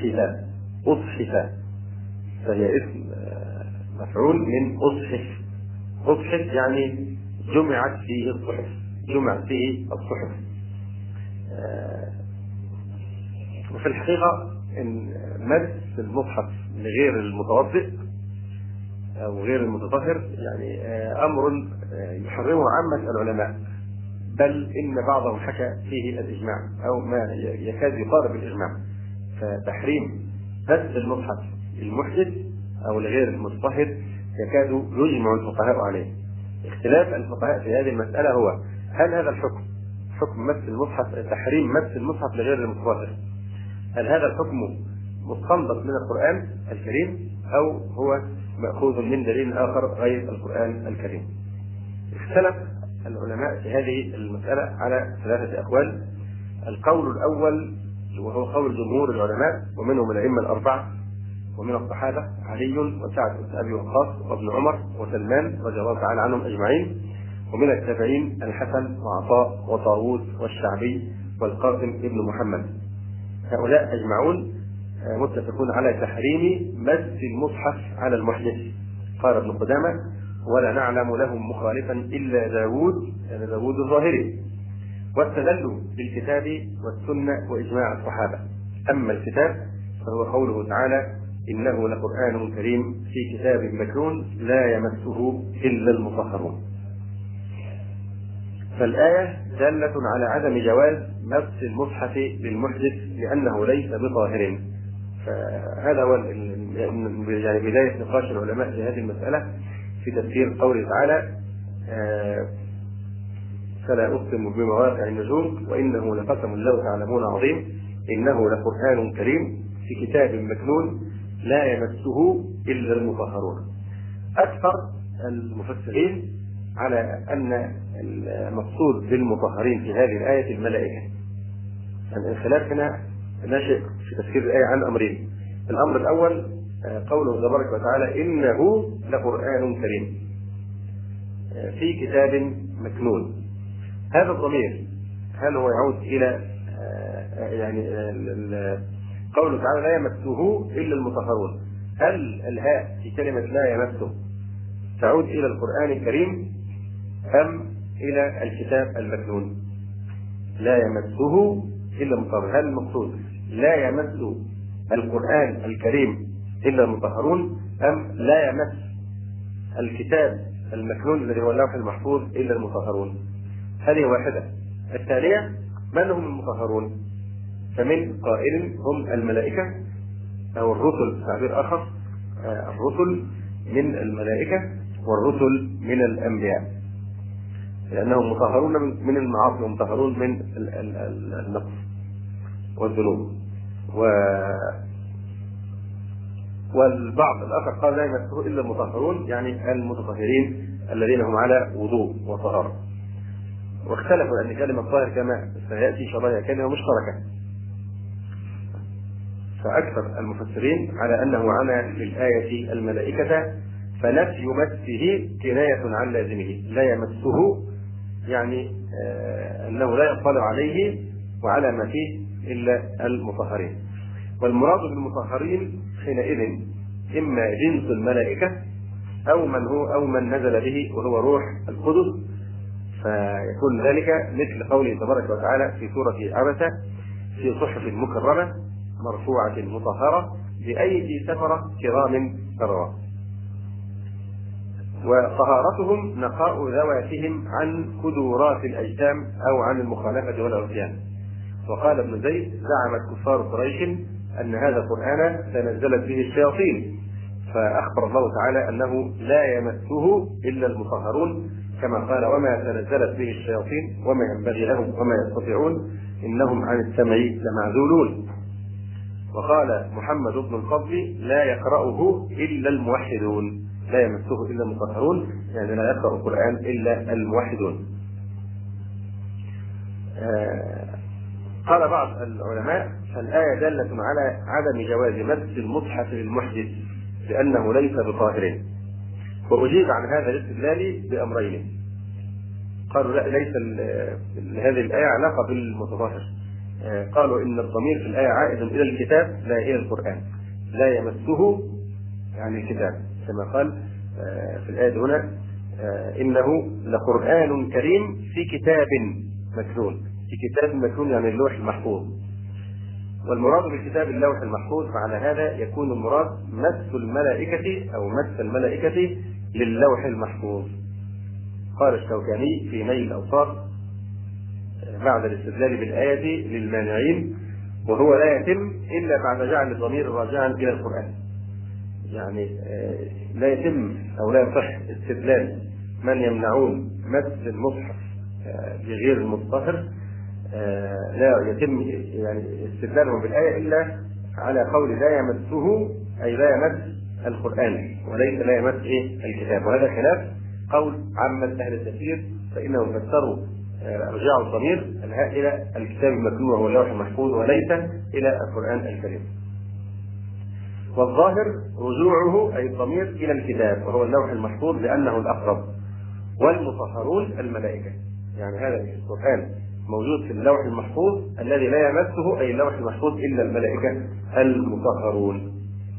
أصحف، فهي اسم مفعول من أصحف. أصحف يعني جمعت فيه الصحف، جمعت فيه الصحف. وفي الحقيقة إن مس المصحف لغير المتوضئ أو غير المتطهر يعني أمر يحرمه عامة العلماء، بل إن بعضهم حكى فيه الإجماع أو ما يكاد يقارب الإجماع. فتحريم مس المصحف للمحدث أو لغير المتطهر يكاد يجمع الفقهاء عليه. اختلاف الفقهاء في هذه المسألة هو: هل هذا الحكم حكم مس المصحف، تحريم مس المصحف لغير المتطهر، هل هذا الحكم مستنبط من القرآن الكريم أو هو مأخوذ من دليل آخر غير القرآن الكريم؟ اختلف العلماء في هذه المسألة على 3 أقوال. القول الأول وهو قول جمهور العلماء ومنهم الأئمة الأربعة ومن الصحابة علي وسعد بن أبي وقاص وابن عمر وسلمان رضي الله تعالى عنهم أجمعين، ومن التابعين الحسن وعطاء وطاووس والشعبي والقاسم ابن محمد. هؤلاء أجمعون متفقون على تحريم مس المصحف على المحدث. قال ابن قدامة: ولا نعلم لهم مخالفا إلا داود، يعني داود الظاهري. واستدلوا بالكتاب والسنة وإجماع الصحابة. أما الكتاب فهو قوله تعالى: إنه لقرآن كريم في كتاب مكنون لا يمسه إلا المطهرون. فالآية دالة على عدم جواز مس المصحف للمحدث لأنه ليس بطاهر. فهذا هو يعني بداية نقاش العلماء في هذه المسألة في تفسير قوله تعالى: فلا أقسم بمواقع النجوم وإنه لقسم لو تعلمون عظيم إنه لقرآن كريم في كتاب مكنون لا يمسه إلا المطهرون. أكثر المفسرين على أن المقصود بالمطهرين في هذه الآية الملائكة. يعني الخلاف هنا ناشئ في تفسير الآية عن أمرين. الأمر الأول قوله تبارك وتعالى: إنه لقرآن كريم في كتاب مكنون. هذا الضمير هل هو يعود إلى يعني قوله تعالى لا يمسه إلا المطهرون؟ هل الهاء في كلمة لا يمسه تعود إلى القرآن الكريم أم إلى الكتاب المكنون؟ لا يمسه إلا المطهرون، هل المقصود لا يمس القرآن الكريم إلا المطهرون أم لا يمس الكتاب المكنون الذي هو اللوح المحفوظ إلا المطهرون؟ هذه واحدة. الثانية: من هم المطهرون؟ فمن قائل هم الملائكة أو الرسل، تعبير آخر الرسل من الملائكة والرسل من الأنبياء، لأنهم مطهرون من المعاصي ومطهرون من النقص والذنوب. والبعض الآخر قال لا يمسه إلا المطهرون، يعني المتطهرين الذين هم على وضوء وطهارة. واختلفوا أن كلمة طاهر كما سيأتي شرعية كلمة مشتركة. فأكثر المفسرين على أنه عنى في الآية الملائكة، فنفي مسه كناية عن لازمه. لا يمسه يعني أنه لا يطلع عليه وعلى ما فيه إلا المطهرين. والمراد بالمطهرين حينئذ إما جنس الملائكة أو من نزل به وهو روح القدس، فيكون ذلك مثل قوله تبارك وتعالى في سورة عبسة: في صحف مكرمة مرفوعة مطهرة بأيدي سفرة كرام بررة. وطهارتهم نقاء ذواتهم عن كدورات الأجسام أو عن المخالفة والعصيان. وقال ابن زيد: زعمت كفار قريش أن هذا القرآن تنزلت به الشياطين، فأخبر الله تعالى أنه لا يمسه إلا المطهرون، كما قال: وما تنزلت به الشياطين وما ينبغي لهم وما يستطيعون إنهم عن السمع لمعزولون. وقال محمد بن الفضل: لا يقرأه إلا الموحدون، لا يمسه إلا المطهرون، يعني لا يقرأ القرآن إلا الموحدون. قال بعض العلماء: فالآية دالة على عدم جواز مس المصحف للمحدث لأنه ليس بطاهر. وأجيب عن هذا الاستدلال بأمرين. قالوا لا، ليس لهذه الآية علاقة بالمتطهر، قالوا إن الضمير في الآية عائد إلى الكتاب لا إلى القرآن، لا يمسه يعني الكتاب، كما قال في الآية هنا إنه لقرآن كريم في كتاب مكنون. في كتاب مكنون يعني اللوح المحفوظ، والمراد بالكتاب اللوح المحفوظ. فعلى هذا يكون المراد مس الملائكة أو مس الملائكة للوح المحفوظ. قال الشوكاني في نيل الأوطار بعد الاستدلال بالآية للمانعين: وهو لا يتم إلا بعد جعل الضمير راجعا إلى القرآن. يعني لا يتم أو لا يصح استدلال من يمنعون مس المصحف بغير المطهر، لا يتم يعني استدلالهم بالآية إلا على قول لا يمسه، أي لا يمس القرآن، وليس لا يمس الكتاب. وهذا خلاف قول عامة أهل التفسير، فإنهم فسروا رجعوا الضمير الهاء إلى الكتاب المكنون وهو اللوح المحفوظ، وليس إلى القرآن الكريم. والظاهر رجوعه أي الضمير إلى الكتاب وهو اللوح المحفوظ لأنه الأقرب، والمطهرون الملائكة. يعني هذا القرآن موجود في اللوح المحفوظ الذي لا يمسه أي اللوح المحفوظ إلا الملائكة المطهرون.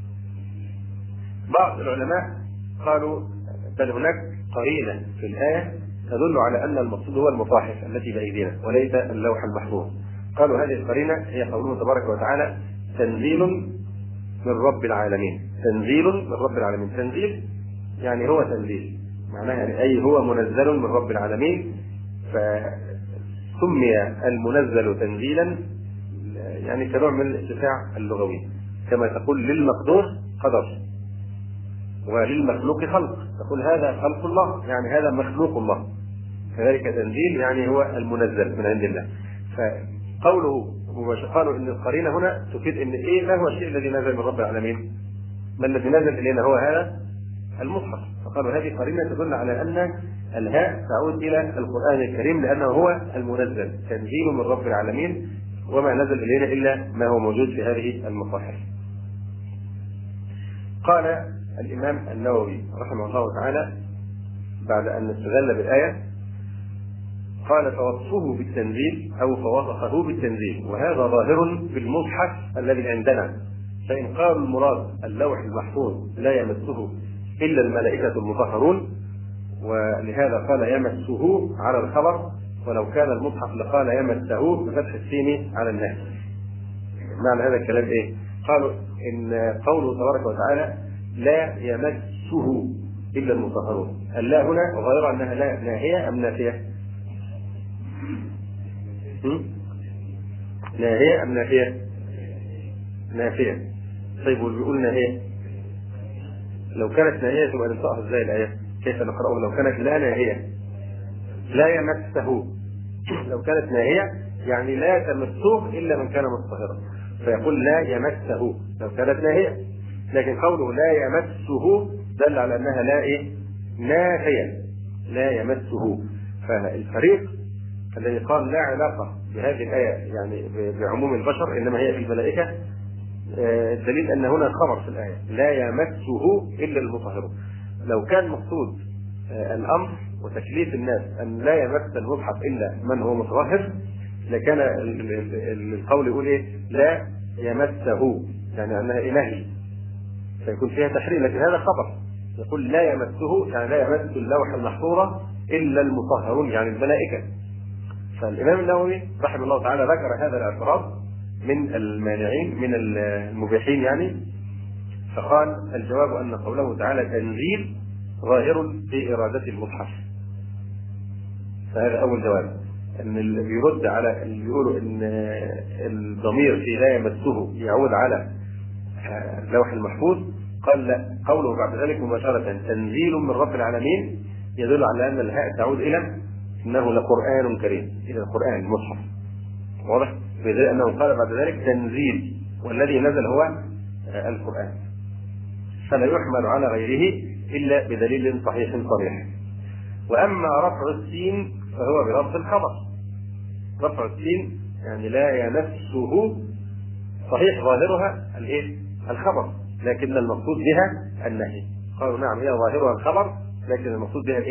بعض العلماء قالوا بل هناك قرينة في الآية تدل على أن المقصود هو المصاحف التي بأيدينا وليس اللوح المحفوظ. قالوا هذه القرينة هي قوله تبارك وتعالى: تنزيل من رب العالمين. تنزيل من رب العالمين، تنزيل يعني هو تنزيل، معناها يعني أي هو منزل من رب العالمين، فسمي المنزل تنزيلا يعني كنوع من الاتساع اللغوي، كما تقول للمقدور قدر وللمخلوق خلق، تقول هذا خلق الله يعني هذا مخلوق الله، كذلك تنزيل يعني هو المنزل من عند الله. فقوله قالوا ان القرينه هنا تفيد ان ما هو الشيء الذي نزل من رب العالمين؟ ما الذي نزل الينا هو هذا المصحف. فقالوا هذه قرينه تدل على ان الهاء تعود الى القران الكريم لانه هو المنزل، تنزيل من رب العالمين، وما نزل الينا الا ما هو موجود في هذه المصاحف. قال الامام النووي رحمه الله تعالى بعد ان استدل بالايه قال: فوصفه بالتنزيل أو فوصفه بالتنزيل، وهذا ظاهر في المصحف الذي عندنا. فإن قالوا المراد اللوح المحفوظ لا يمسه إلا الملائكة المطهرون، ولهذا قال يمسه على الخبر، ولو كان المصحف لقال يمسه بفتح السين على الناس. معنى هذا الكلام قالوا إن قوله تبارك وتعالى لا يمسه إلا المطهرون، اللا هنا غير أنها لا ناهية أم نافية؟ ناهية أم نافية؟ نافية. طيب وبيقول ناهية، لو كانت ناهية تبقى ننطقها ازاي الآية؟ كيف نقرأه لو كانت لا ناهية؟ لا يمسه. لو كانت ناهية يعني لا تمسه إلا من كان مطهرا، فيقول لا يمسه لو كانت ناهية. لكن قوله لا يمسه دل على أنها لا ناهية، لا يمسه. فالفريق الذي قال لا علاقة بهذه الآية يعني بعموم البشر إنما هي في الملائكة، الدليل أن هنا خبر في الآية لا يمسه إلا المطهرون. لو كان مقصود الأمر وتكليف الناس أن لا يمس المصحف إلا من هو مطهر لكان القول يقول لا يمسه، يعني أنها إلهي فيكون فيها تحريم، لكن هذا خبر يقول لا يمسه يعني لا يمس اللوح المحفوظ إلا المطهرون يعني الملائكة. فالإمام النووي رحمه الله تعالى ذكر هذا الاعتراض من المانعين من المبيحين يعني، فقال الجواب أن قوله تعالى تنزيل ظاهر في إرادة المصحف. فهذا أول جواب، أن اللي بيرد على اللي بيقولوا أن الضمير في لا يمسه يعود على اللوح المحفوظ، قال لا، قوله بعد ذلك مباشرة تنزيل من رب العالمين يدل على أن الهاء تعود إلى إنه لقرآن كريم، إلى القرآن المصحف، واضح؟ بذلك أنه قال بعد ذلك تنزيل والذي نزل هو القرآن، فلا يحمل على غيره إلا بدليل صحيح صريح. وأما رفع السين فهو بلفظ الخبر. رفع السين يعني لا يمسه، صحيح ظاهرها الخبر، لكن المقصود بها النهي. قالوا نعم هي ظاهرها الخبر لكن المقصود بها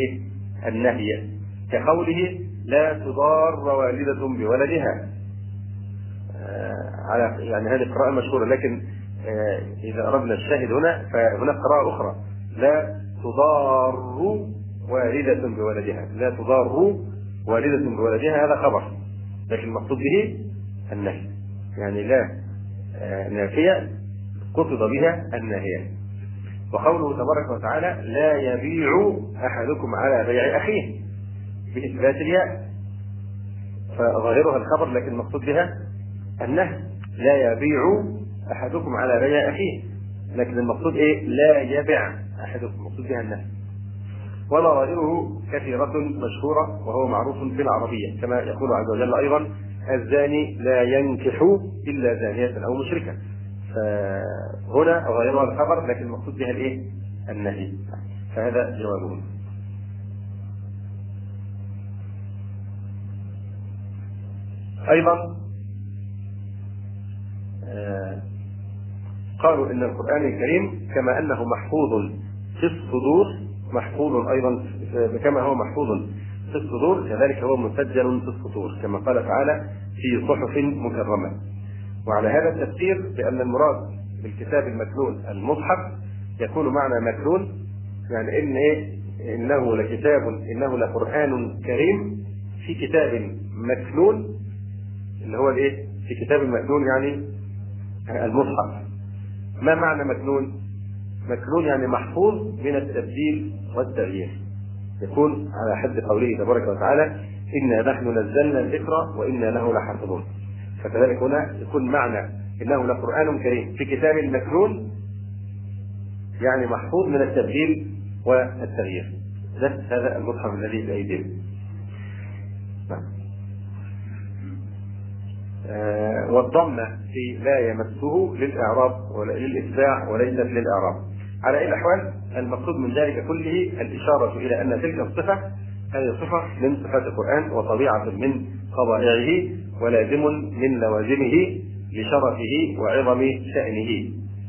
النهي، كقوله لا تضار والدة بولدها. على يعني هذه القراءة المشهورة، لكن إذا أردنا الشاهد هنا فهناك قراءة أخرى: لا تضار والدة بولدها. لا تضار والدة بولدها، هذا خبر، لكن المقصود به النهي، يعني لا نافية قصد بها الناهية. وقوله تبارك وتعالى: لا يبيع أحدكم على بيع أخيه، بإثبات الياء، فظاهرها الخبر لكن المقصود بها النهي. لا يبيع أحدكم على بيع أخيه، لكن المقصود إيه؟ لا يبع أحدكم، المقصود بها النهي. ونظائره كثيرة مشهورة وهو معروف في العربية، كما يقول عز وجل أيضا: الزاني لا ينكح إلا زانية أو مشركة. فهنا ظاهرها الخبر لكن المقصود بها الإيه؟ النهي. فهذا جوابه. أيضا قالوا إن القرآن الكريم كما أنه محفوظ في الصدور، محفوظ أيضا كما هو محفوظ في الصدور، كذلك هو مسجل في السطور، كما قال تعالى: في صحف مكرمة. وعلى هذا التفسير بأن المراد بالكتاب المكنون المصحف، يكون معنى مكنون يعني إن إيه؟ إنه لكتاب، إنه لقرآن كريم في كتاب مكنون، اللي هو الإيه؟ في كتاب مكنون يعني المصحف. ما معنى مكنون؟ مكنون يعني محفوظ من التبديل والتغيير، يكون على حد قوله تبارك وتعالى: إنا نحن نزلنا الذكر وإنا له لحافظون. فكذلك هنا يكون معنى إنه لقرآن كريم في كتاب مكنون، يعني محفوظ من التبديل والتغيير. هذا المصحف الذي بأيدينا. والضمة في لا يمسه للإعراب وللإتباع وليست للإعراب. على أي الأحوال المقصود من ذلك كله الإشارة إلى أن تلك الصفة هذه صفة من صفات القرآن، وطبيعة من طبائعه، ولازم من لوازمه لشرفه وعظم شأنه.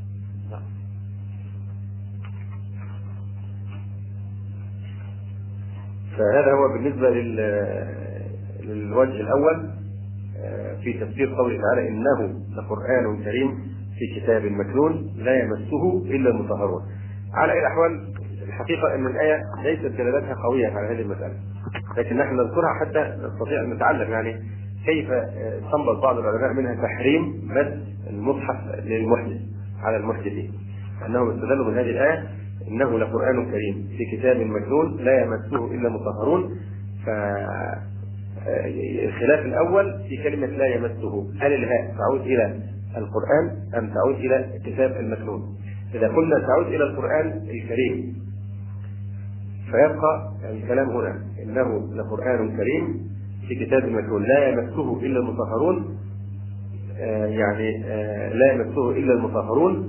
فهذا هو بالنسبة للوجه الأول في تفسير قوله تعالى: إنه لقرآن كريم في كتاب مكنون لا يمسه إلا المطهرون. على أي الأحوال الحقيقة أن الآية ليست دلالتها قوية على هذه المسألة، لكن نحن نذكرها حتى نستطيع أن نتعلم يعني كيف استنبط بعض العلماء منها تحريم مس المصحف للمحدث على المحدثين، أنهم استدلوا من هذه الآية: إنه لقرآن كريم في كتاب مكنون لا يمسه إلا المطهرون. الخلاف الأول في كلمة لا يمسه، هل الهاء تعود إلى القرآن أم تعود إلى كتاب المكنون؟ إذا قلنا تعود إلى القرآن الكريم فيبقى الكلام هنا: إنه لقرآن كريم في كتاب مكنون لا يمسه إلا المطهرون، يعني لا يمسه إلا المطهرون،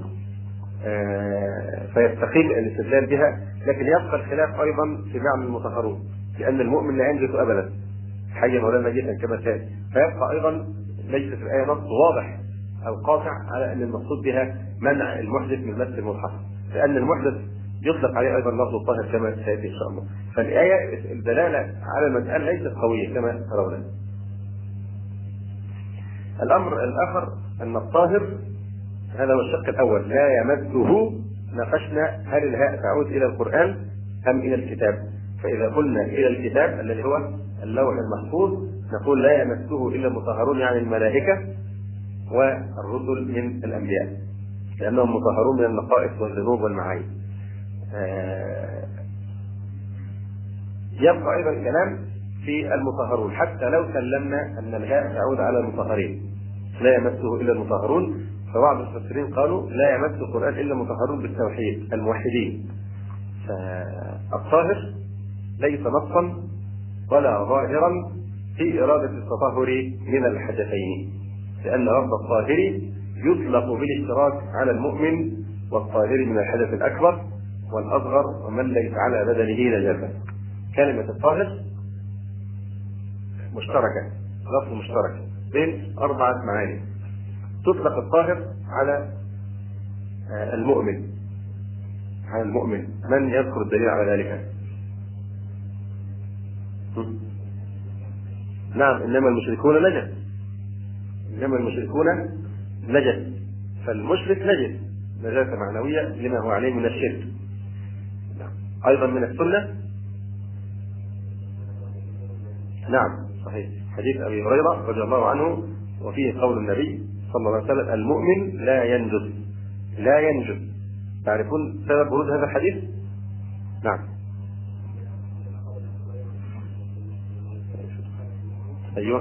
فيستقيم الاستدلال بها. لكن يبقى الخلاف أيضا في معنى المطهرون، لأن المؤمن لا ينجس أبدا حيا ولا ميتا كما كان، فيبقى أيضا ليس في الآية نص واضح أو قاطع على أن المقصود بها منع المحدث من مس المصحف، لأن المحدث يطلق عليه أيضا لفظ الطاهر كما سيأتي إن شاء الله. فالآية الدلالة على المسألة ليست قوية كما ترون. الأمر الآخر أن الطاهر هذا هو الشق الأول، لا يمسه. ناقشنا هل الهاء تعود إلى القرآن أم إلى الكتاب؟ فإذا قلنا إلى الكتاب الذي هو اللوح المحفوظ نقول لا يمسه إلا المطهرون، يعني الملائكة والرسل من الأنبياء، لأنهم مطهرون من النقائص والذنوب والمعايب. يبقى أيضا الكلام في المطهرون، حتى لو سلمنا أن الهاء تعود على المطهرين لا يمسه إلا المطهرون، فبعض المفسرين قالوا لا يمس القرآن إلا المطهرون بالتوحيد الموحدين. فالطاهر ليس نصا ولا ظاهرا في إرادة التطهر من الحدثين، لأن لفظ الطاهر يطلق بالاشتراك على المؤمن والطاهر من الحدث الأكبر والأصغر ومن ليس على بدنه نجاسة. كلمة الطاهر مشتركة، لفظ مشترك بين 4 معاني. تطلق الطاهر على المؤمن، على المؤمن. من يذكر الدليل على ذلك؟ نعم، إنما المشركون نجس. إنما المشركون نجس، فالمشرك نجس نجاسة معنوية لما هو عليه من الشرك. أيضا من السنة، نعم صحيح، حديث أبي هريرة رضي الله عنه وفيه قول النبي صلى الله عليه وسلم: المؤمن لا ينجس. لا ينجس. تعرفون سبب ورود هذا الحديث؟ نعم. أيوه.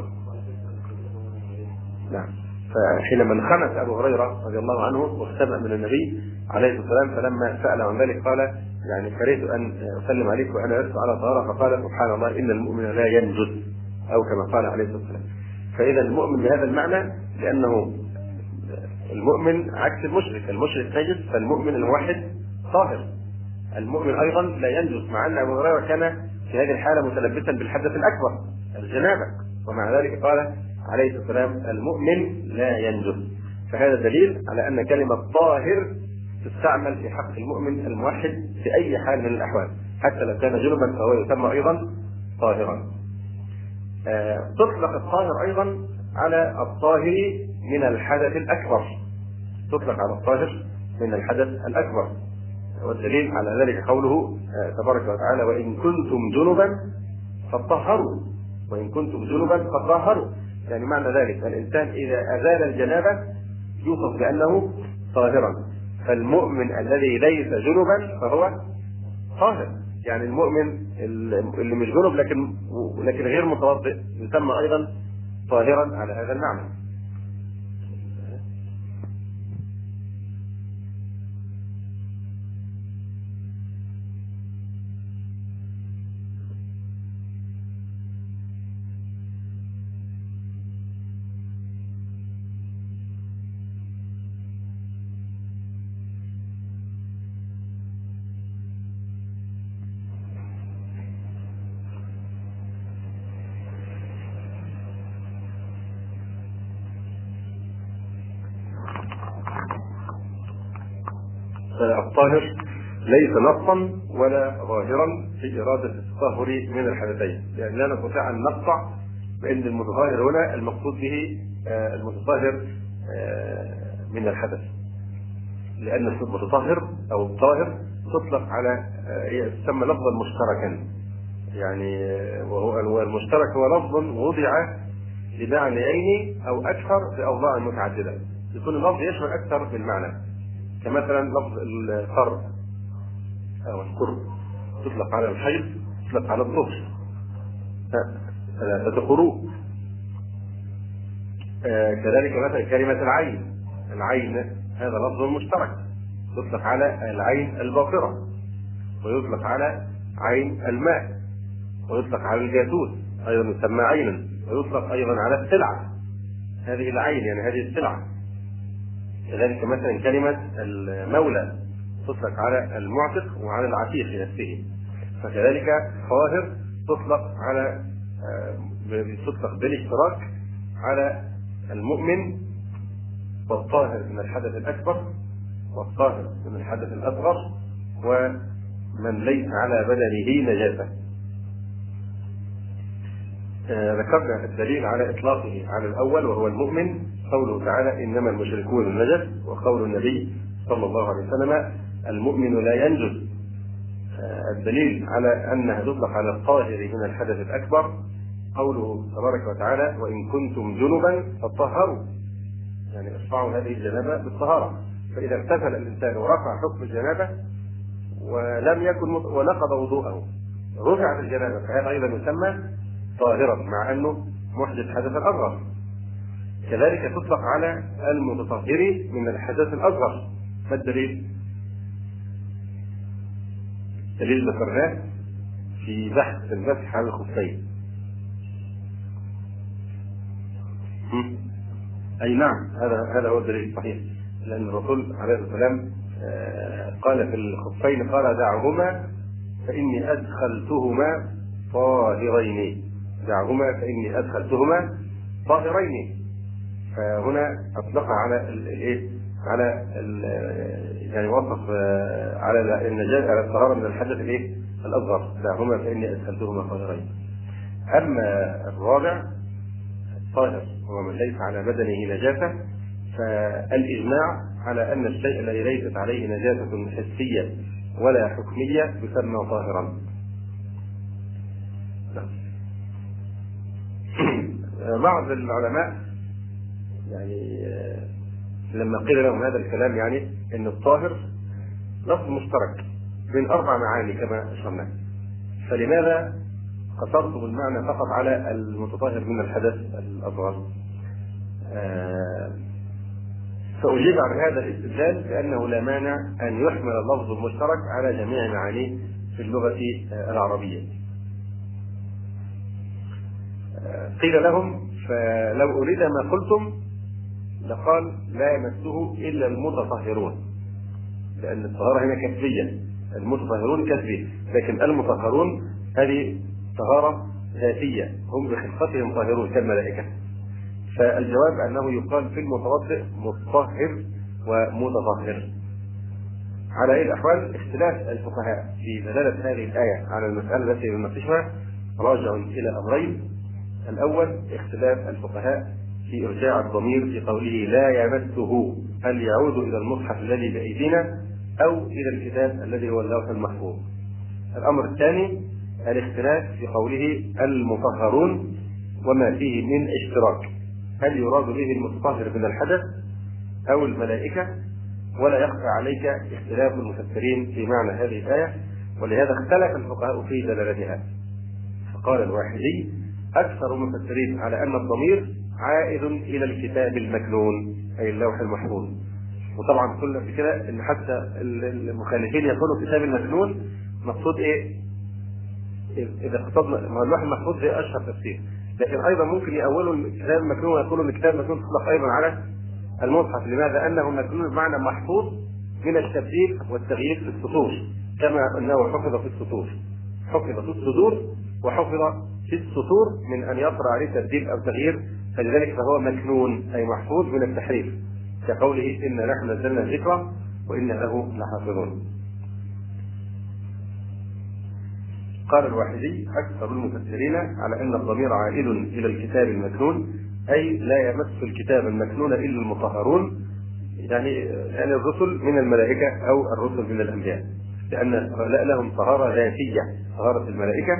نعم. فحينما انخنس أبو هريرة رضي الله عنه واختبأ من النبي عليه الصلاة والسلام، فلما سأل عن ذلك قال: يعني كرهت أن أسلم عليك وأنا لست على طهارة، فقال: سبحان الله، إن المؤمن لا ينجس، أو كما قال عليه الصلاة والسلام. فإذا المؤمن بهذا المعنى، لأنه المؤمن عكس المشرك، المشرك نجس، فالمؤمن الموحد طاهر. المؤمن أيضا لا ينجس، مع أن أبو هريرة كان في هذه الحالة متلبسا بالحدث الأكبر الجنابة، ومع ذلك قال عليه الصلاة والسلام: المؤمن لا ينجس. فهذا دليل على أن كلمة طاهر تستعمل في حق المؤمن الموحد في أي حال من الأحوال، حتى لو كان جنبا فهو يسمى أيضا طاهرا. تطلق الطاهر أيضا على الطاهر من الحدث الأكبر. تطلق على الطاهر من الحدث الأكبر، والدليل على ذلك قوله تبارك وتعالى: وإن كنتم جنبا فطهروا. وإن كنتم جنبا فطهروا، يعني معنى ذلك الإنسان إذا أزال الجنابة يوصف بأنه طاهرا. فالمؤمن الذي ليس جنبا فهو طاهر، يعني المؤمن اللي مش جنب لكن غير متوضئ يسمى أيضا طاهرا على هذا المعنى. الطاهر ليس نصا ولا ظاهرا في إرادة التطهر من الحدثين، يعني لا نستطيع أن نقطع بأن المتطهر هنا المقصود به المتطهر من الحدث، لأن المتطهر أو الطاهر تطلق على تسمى لفظا مشتركا، يعني وهو المشترك هو لفظ وضع لمعنيين أو أكثر بأوضاع متعددة، يكون اللفظ يشمل أكثر من معنى، كمثلا لفظ الفرد أو القرب تطلق على الحيض، تطلق على الطهر، ثلاثة قروء. كذلك مثلا كلمة العين هذا لفظ مشترك، تطلق على العين الباطرة، ويطلق على عين الماء، ويطلق على الجاسوس أيضا يسمى عينا، ويطلق أيضا على السلعة، هذه العين يعني هذه السلعة. كذلك مثلا كلمة المولى تطلق على المعتق وعلى العتيق نفسه. فكذلك طاهر تطلق بالاشتراك على المؤمن، والطاهر من الحدث الأكبر، والطاهر من الحدث الأصغر، ومن ليس على بدنه نجاسة. ذكرنا الدليل على إطلاقه على الأول وهو المؤمن، قوله تعالى: إنما المشركون نجس، وقول النبي صلى الله عليه وسلم: المؤمن لا ينجس. الدليل على أنها تطلق على الطاهر من الحدث الأكبر قوله تبارك وتعالى: وإن كنتم جنبا فطهروا، يعني ارفعوا هذه الجنابة بالطهارة. فإذا اغتسل الإنسان ورفع حكم الجنابة ولم يكن ونقض وضوءه رفعت الجنابة، فهذا أيضا يسمى طاهرا مع أنه محدث حدث الأصغر. كذلك تطلق على المتطهر من الحدث الأصغر. ما الدليل؟ دليل ذكرناه في بحث المسح على الخفين. أي نعم، هذا هو الدليل الصحيح، لأن الرسول عليه الصلاة والسلام قال في الخفين: قال دعهما فإني أدخلتهما طاهرين. دعهما فإني أدخلتهما طاهرين. فهنا أطلق على الايه؟ على يعني وصف على النجاة، على الطهارة من الحدث الايه؟ الأصغر. دعهما فإني أدخلتهما طاهرين. أما الرابع طاهر ومن ليس على بدنه نجاسة، فالإجماع على أن الشيء الذي ليست عليه نجاسة حسية ولا حكمية يسمى طاهرا. بعض العلماء يعني لما قيل لهم هذا الكلام يعني ان الطاهر لفظ مشترك بين 4 معاني كما اشرنا، فلماذا قصرتم المعنى فقط على المتطهر من الحدث الأصغر؟ فأجيب عن هذا الاستدلال بأنه لا مانع أن يحمل اللفظ المشترك على جميع معانيه في اللغة العربية. قيل لهم فلو أريد ما قلتم لقال لا يمسه إلا المتطهرون، لأن الطهارة هنا كسبية، المتطهرون كسبي، لكن المطهرون هذه طهارة ذاتية، هم بخلقتهم طاهرون كالملائكة. فالجواب أنه يقال في المتوضئ مطهر ومتطهر. على أي الأحوال اختلاف الفقهاء في دلالة هذه الآية على المسألة التي نناقشها راجع إلى أمرين. الأول اختلاف الفقهاء في إرجاع الضمير في قوله لا يمسه، هل يعود إلى المصحف الذي بأيدينا أو إلى الكتاب الذي هو اللوح المحفوظ. الأمر الثاني الاختلاف في قوله المطهرون وما فيه من اشتراك، هل يراد به المتطهر من الحدث أو الملائكة؟ ولا يخفى عليك اختلاف المفسرين في معنى هذه الآية، ولهذا اختلف الفقهاء في دلالتها. فقال الواحدي أكثر المفسرين على أن الضمير عائد إلى الكتاب المكنون أي اللوح المحفوظ. وطبعا قلنا بكده ان حتى المخالفين يقولوا كتاب المكنون مقصود ايه؟ اذا اقتصدنا ما اللوح المحفوظ ده اشهر تفسير، لكن ايضا ممكن يأولوا الكتاب المكنون ويقولوا ان الكتاب المكنون تطلق ايضا على المصحف. لماذا؟ انه مكنون بمعنى محفوظ من التبديل والتغيير في السطور، كما انه حفظ في السطور، حفظ في الصدور وحفظ في السطور من ان يطرأ عليه تبديل او تغيير، فلذلك فهو مكنون اي محفوظ من التحريف، كقوله إن نحن نزلنا الذكر وإن له لحافظون. قال الواحدي أكثر المفسرين على أن الضمير عائد إلى الكتاب المكنون، أي لا يمس الكتاب المكنون إلا المطهرون، يعني الرسل من الملائكة أو الرسل من الأنبياء، لأن لهم طهارة ذاتية طهارة الملائكة.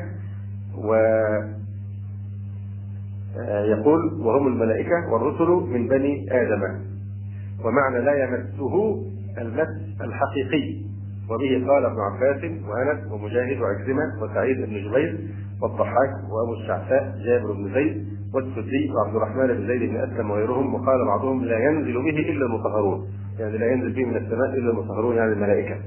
ويقول وهم الملائكة والرسل من بني آدم، ومعنى لا يمسه المس الحقيقي. وبه قال ابن عباس وانس ومجاهد وعكرمه وسعيد بن جبير والضحاك وابو الشعثاء جابر بن زيد والسدي وعبد الرحمن بن زيد بن اسلم وغيرهم. وقال بعضهم لا ينزل به الا المطهرون، يعني لا ينزل به من السماء الا المطهرون يعني الملائكه.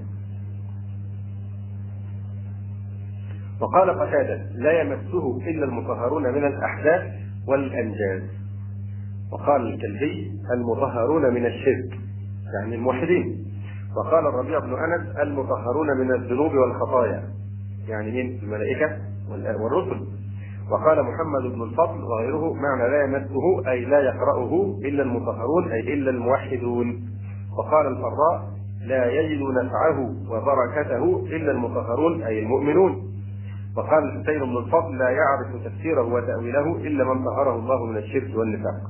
وقال قتادة لا يمسه الا المطهرون من الاحداث والانجاز. وقال الكلبي المطهرون من الشرك يعني الموحدين. وقال الربيع بن أنس المطهرون من الذنوب والخطايا يعني من الملائكة والرسل. وقال محمد بن الفضل وغيره معنى لا يمسه أي لا يقرأه إلا المطهرون أي إلا الموحدون. وقال الفراء لا يجد نفعه وبركته إلا المطهرون أي المؤمنون. وقال الحسين بن الفضل لا يعرف تفسيره وتأويله إلا من طهره الله من الشرك والنفاق.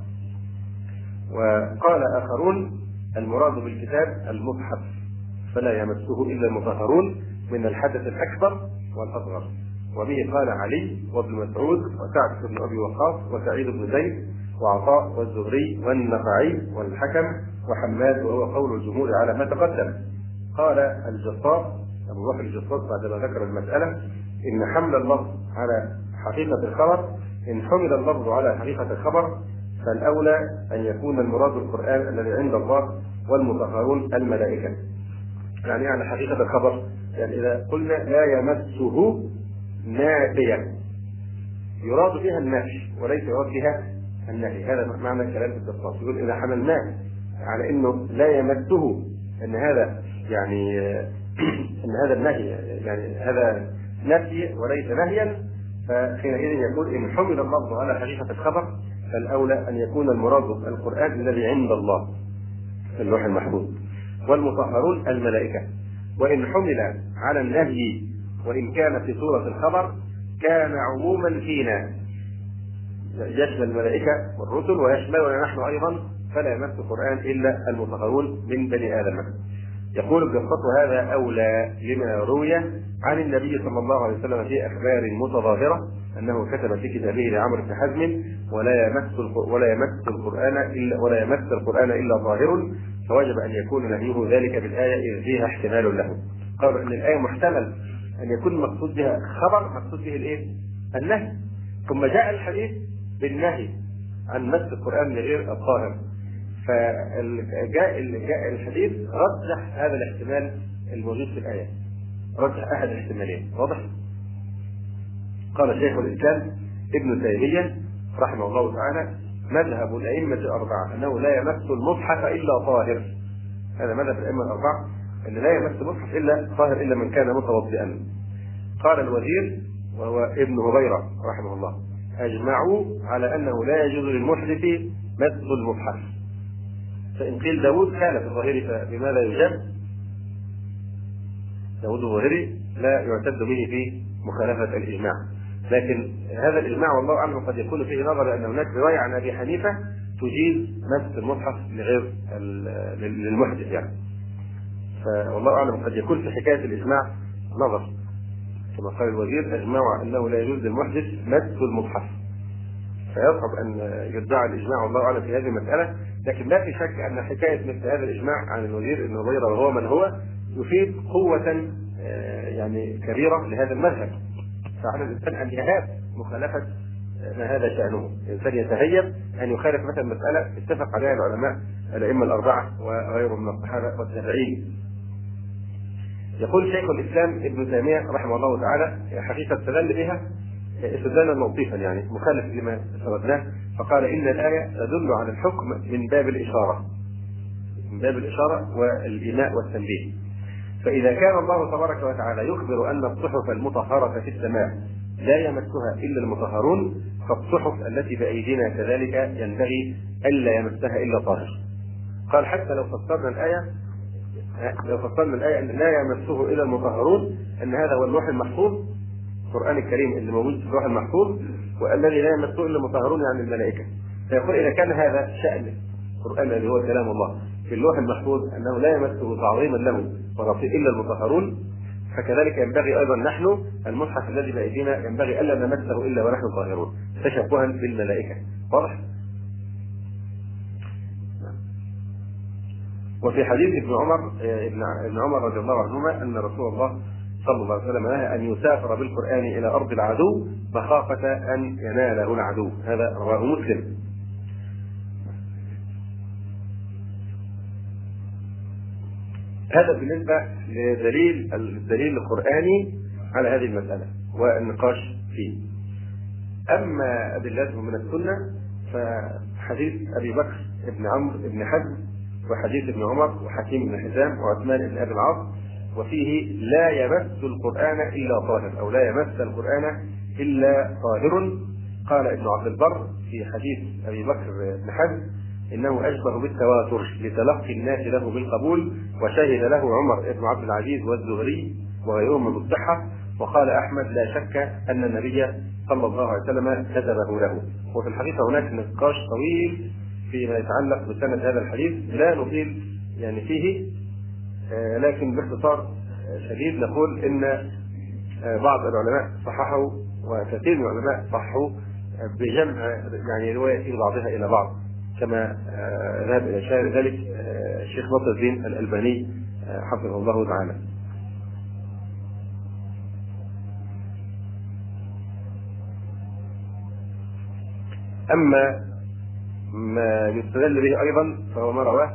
وقال آخرون المراد بالكتاب المصحف فلا يمسه إلا المطهرون من الحدث الأكبر والأصغر. وبه قال علي وابن مسعود وسعد بن أبي وقاص وسعيد بن زيد وعطاء والزهري والنخعي والحكم وحماد، وهو قول الجمهور على ما تقدم. قال الجصاص أبو بكر الجصاص بعدما ذكر المسألة إن حمل اللفظ على حقيقة الخبر، إن حمل اللفظ على حقيقة الخبر فالأولى أن يكون المراد القرآن الذي عند الله والمطهرون الملائكة. يعني على حقيقة الخبر، يعني إذا قلنا لا يمسه نافية يراد بها النفي وليس يراد بها النهي. هذا معنى كلام الدكتور، يقول إذا حملناه على إنه لا يمسه أن هذا يعني أن هذا النهي يعني هذا نفي وليس نهيا، فحينئذ يقول إن حمل اللفظ على حقيقة الخبر فالأولى أن يكون المراد القرآن الذي عند الله في اللوح المحفوظ والمطهرون الملائكة. وإن حمل على النهي وإن كان في صورة الخبر كان عموما فينا، يشمل الملائكة والرسل ويشملنا نحن أيضا، فلا يمس القرآن إلا المطهرون من بني آدم. يقول ابن القط: هذا أولى لما روي عن النبي صلى الله عليه وسلم في أخبار متظاهرة أنه كتب في كتابه لعمرو بن حزم: ولا يمس القرآن إلا طاهر، فوجب أن يكون نهيه ذلك بالآية إذ فيها احتمال له. قالوا أن الآية محتمل أن يكون المقصود بها خبر، مقصود به الإيه؟ النهي، ثم جاء الحديث بالنهي عن مس القرآن لغير الطاهر، فجاء الحديث رجح هذا الاحتمال الموجود في الآية، رجح أحد الاحتمالين. واضح؟ قال شيخ الإسلام ابن تيمية رحمه الله تعالى: مذهب الأئمة الأربعة أنه لا يمس المصحف إلا طاهر. هذا مذهب الأئمة الأربعة، أن لا يمس المصحف إلا طاهر إلا من كان متوضئا. قال الوزير وهو ابن هبيرة رحمه الله: أجمعوا على أنه لا يجوز للمحدث مس المصحف. فإن قيل داود كان في الظاهر فبماذا يجاب؟ داود الظاهري لا يعتد به في مخالفة الإجماع، لكن هذا الإجماع والله أعلم قد يكون فيه نظر أن هناك رواية عن أبي حنيفة تجيز مس المصحف لغير للمحدث يعني. فوالله أعلم قد يكون في حكاية الإجماع نظر، كما قال الوزير: أجمعوا أنه لا يجوز للمحدث مس المصحف. فيصعب أن يدعى الإجماع والله أعلم في هذه المسألة، لكن لا في شك أن حكاية مثل هذا الإجماع عن الوزير ابن هبيرة وهو من هو يفيد قوة يعني كبيرة لهذا المذهب. فعلى الإنسان أن يهاب مخالفة ما هذا شأنه، الإنسان يتهيب أن يخالف مثلا مسألة اتفق عليها العلماء الأئمة الأربعة وغيرهم من الصحابة والتابعين. يقول شيخ الإسلام ابن تيمية رحمه الله تعالى: حقيقة استدل بها استدلالا موقفا يعني مخالف لما سردناه، فقال: إن الآية تدل على الحكم من باب الإشارة، من باب الإشارة والإيماء والتنبيه. فإذا كان الله تبارك وتعالى يخبر أن الصحف المطهرة في السماء لا يمسها إلا المطهرون، فالصحف التي بأيدينا كذلك ينبغي ألا يمسها إلا طاهر. قال: حتى لو فسرنا الآية أن لا يمسه إلا المطهرون، أن هذا هو اللوح المحفوظ، القرآن الكريم اللي موجود في اللوح المحفوظ، والذي لا يمسه إلا المطهرون يعني الملائكة. فيقول: إذا كان هذا شأن القرآن الذي هو كلام الله في اللوح المحفوظ أنه لا يمسه تعظيما له إلا المطهرون، فكذلك ينبغي أيضا نحن المصحف الذي بأيدينا ينبغي ألا نمسه إلا ونحن طاهرون تشبها بالملائكة. واضح؟ وفي حديث ابن عمر رضي الله عنهما أن رسول الله صلى الله عليه وسلم نهى أن يسافر بالقرآن إلى أرض العدو مخافة أن يناله العدو. هذا رواه مسلم. هذا بالنسبة للدليل القرآني على هذه المسألة والنقاش فيه. أما أدلته من السنة فحديث أبي بكر بن عمرو بن حزم، وحديث ابن عمر، وحكيم بن حزام، وعثمان بن أبي العاص، وفيه لا يمس القرآن إلا طاهر، أو لا يمس القرآن إلا طاهر. قال ابن عبد البر في حديث أبي بكر بن حزم: إنه أشبه بالتواتر لتلقي الناس له بالقبول، وشهد له عمر بن عبد العزيز والزهري وغيرهم بالصحة. وقال أحمد: لا شك أن النبي صلى الله عليه وسلم كتبه له. وفي الحقيقة هناك نقاش طويل فيما يتعلق بسند هذا الحديث، لا نطيل يعني فيه، لكن باختصار شديد نقول إن بعض العلماء صححوا وكثير من العلماء صححوا بجمع يعني رواية بعضها إلى بعض، كما ذهب إلى شاهد ذلك الشيخ ناصر الدين الألباني حفظه الله تعالى. أما ما يستدل به أيضا فهو ما رواه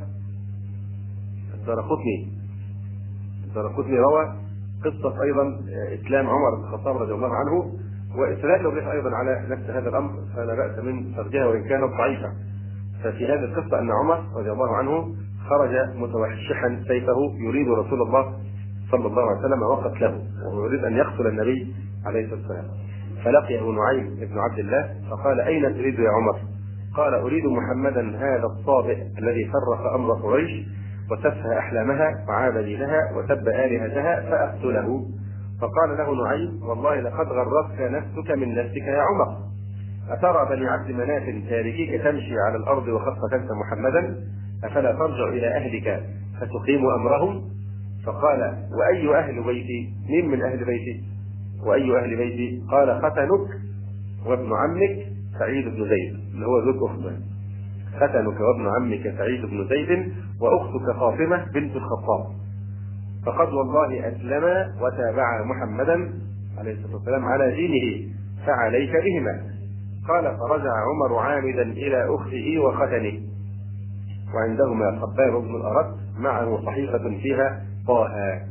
الدارقطني روى قصة أيضا إسلام عمر بن الخطاب رضي الله عنه، واستدل به أيضا على نفس هذا الأمر، فلا بأس من سردها وإن كانت ضعيفة. ففي هذه القصة أن عمر رضي الله عنه خرج متوحشحا سيفه يريد رسول الله صلى الله عليه وسلم وقت له، وهو يريد أن يقتل النبي عليه الصلاة والسلام. فلقيه نعيم بن عبد الله فقال: أين تريد يا عمر؟ قال: أريد محمدا هذا الصابئ الذي فرق أمر قريش وسفه أحلامها وعاب دينها وسب آلهتها فأقتله. فقال له نعيم: والله لقد غرتك نفسك من نفسك يا عمر، أترى بني عبد مناف تاركيك تمشي على الأرض وقد قتلت محمدا، أفلا ترجع إلى أهلك فتقيم أمرهم؟ فقال: وأي أهل بيتي؟ مين من أهل بيتي؟ وأي أهل بيتي؟ قال: ختنك وابن عمك سعيد بن زيد، اللي هو ذو أخته. ختنك وابن عمك سعيد بن زيد وأختك فاطمة بنت الخطاب، فقد والله أسلما وتابعا محمدا عليه الصلاة والسلام على دينه، فعليك بهما. قال: فرجع عمر عامدا إلى أخته وختنه، وعندهما خباب بن الأرت معه صحيفة فيها طه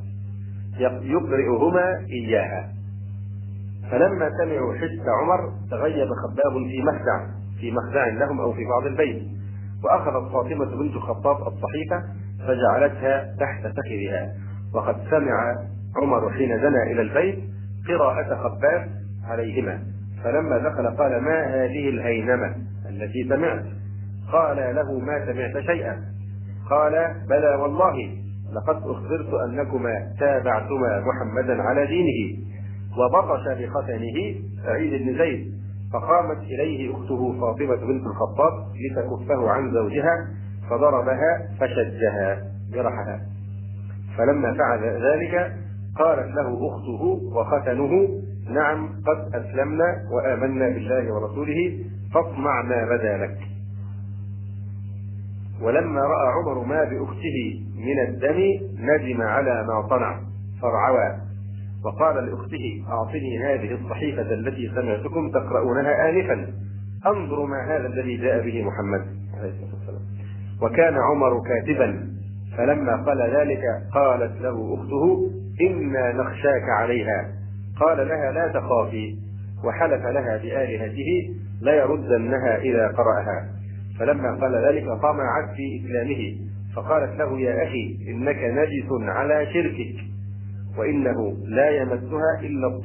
يقرئهما إياها. فلما سمعوا حس عمر تغيب خباب في مخدع لهم أو في بعض البيت، وأخذت فاطمة بنت الخطاب الصحيفة فجعلتها تحت فخذها، وقد سمع عمر حين دنا إلى البيت قراءة خباب عليهما، فلما دخل قال: ما هذه الهينمة التي سمعت؟ قال له: ما سمعت شيئا. قال: بلى والله لقد أخبرت أنكما تابعتما محمدا على دينه. وبطش بختنه سعيد بن زيد، فقامت إليه أخته فاطمة بنت الخطاب لتكفه عن زوجها، فضربها فشجها جرحها. فلما فعل ذلك قالت له أخته وختنه: نعم قد أسلمنا وآمنا بالله ورسوله، فاصنع ما بدا لك. ولما رأى عمر ما بأخته من الدم ندم على ما صنع فرعوى، وقال لأخته: أعطني هذه الصحيفة التي سمعتكم تقرؤونها آنفا، انظروا ما هذا الذي جاء به محمد عليه الصلاة والسلام. وكان عمر كاتبا، فلما قال ذلك قالت له أخته: إنا نخشاك عليها. قال لها: لا تخافي، وحلف لها بآلهته ليردنها إذا قرأها. فلما قال ذلك طمعت في إسلامه، فقالت له: يا أخي إنك نجس على شركك، وإنه لا يمسها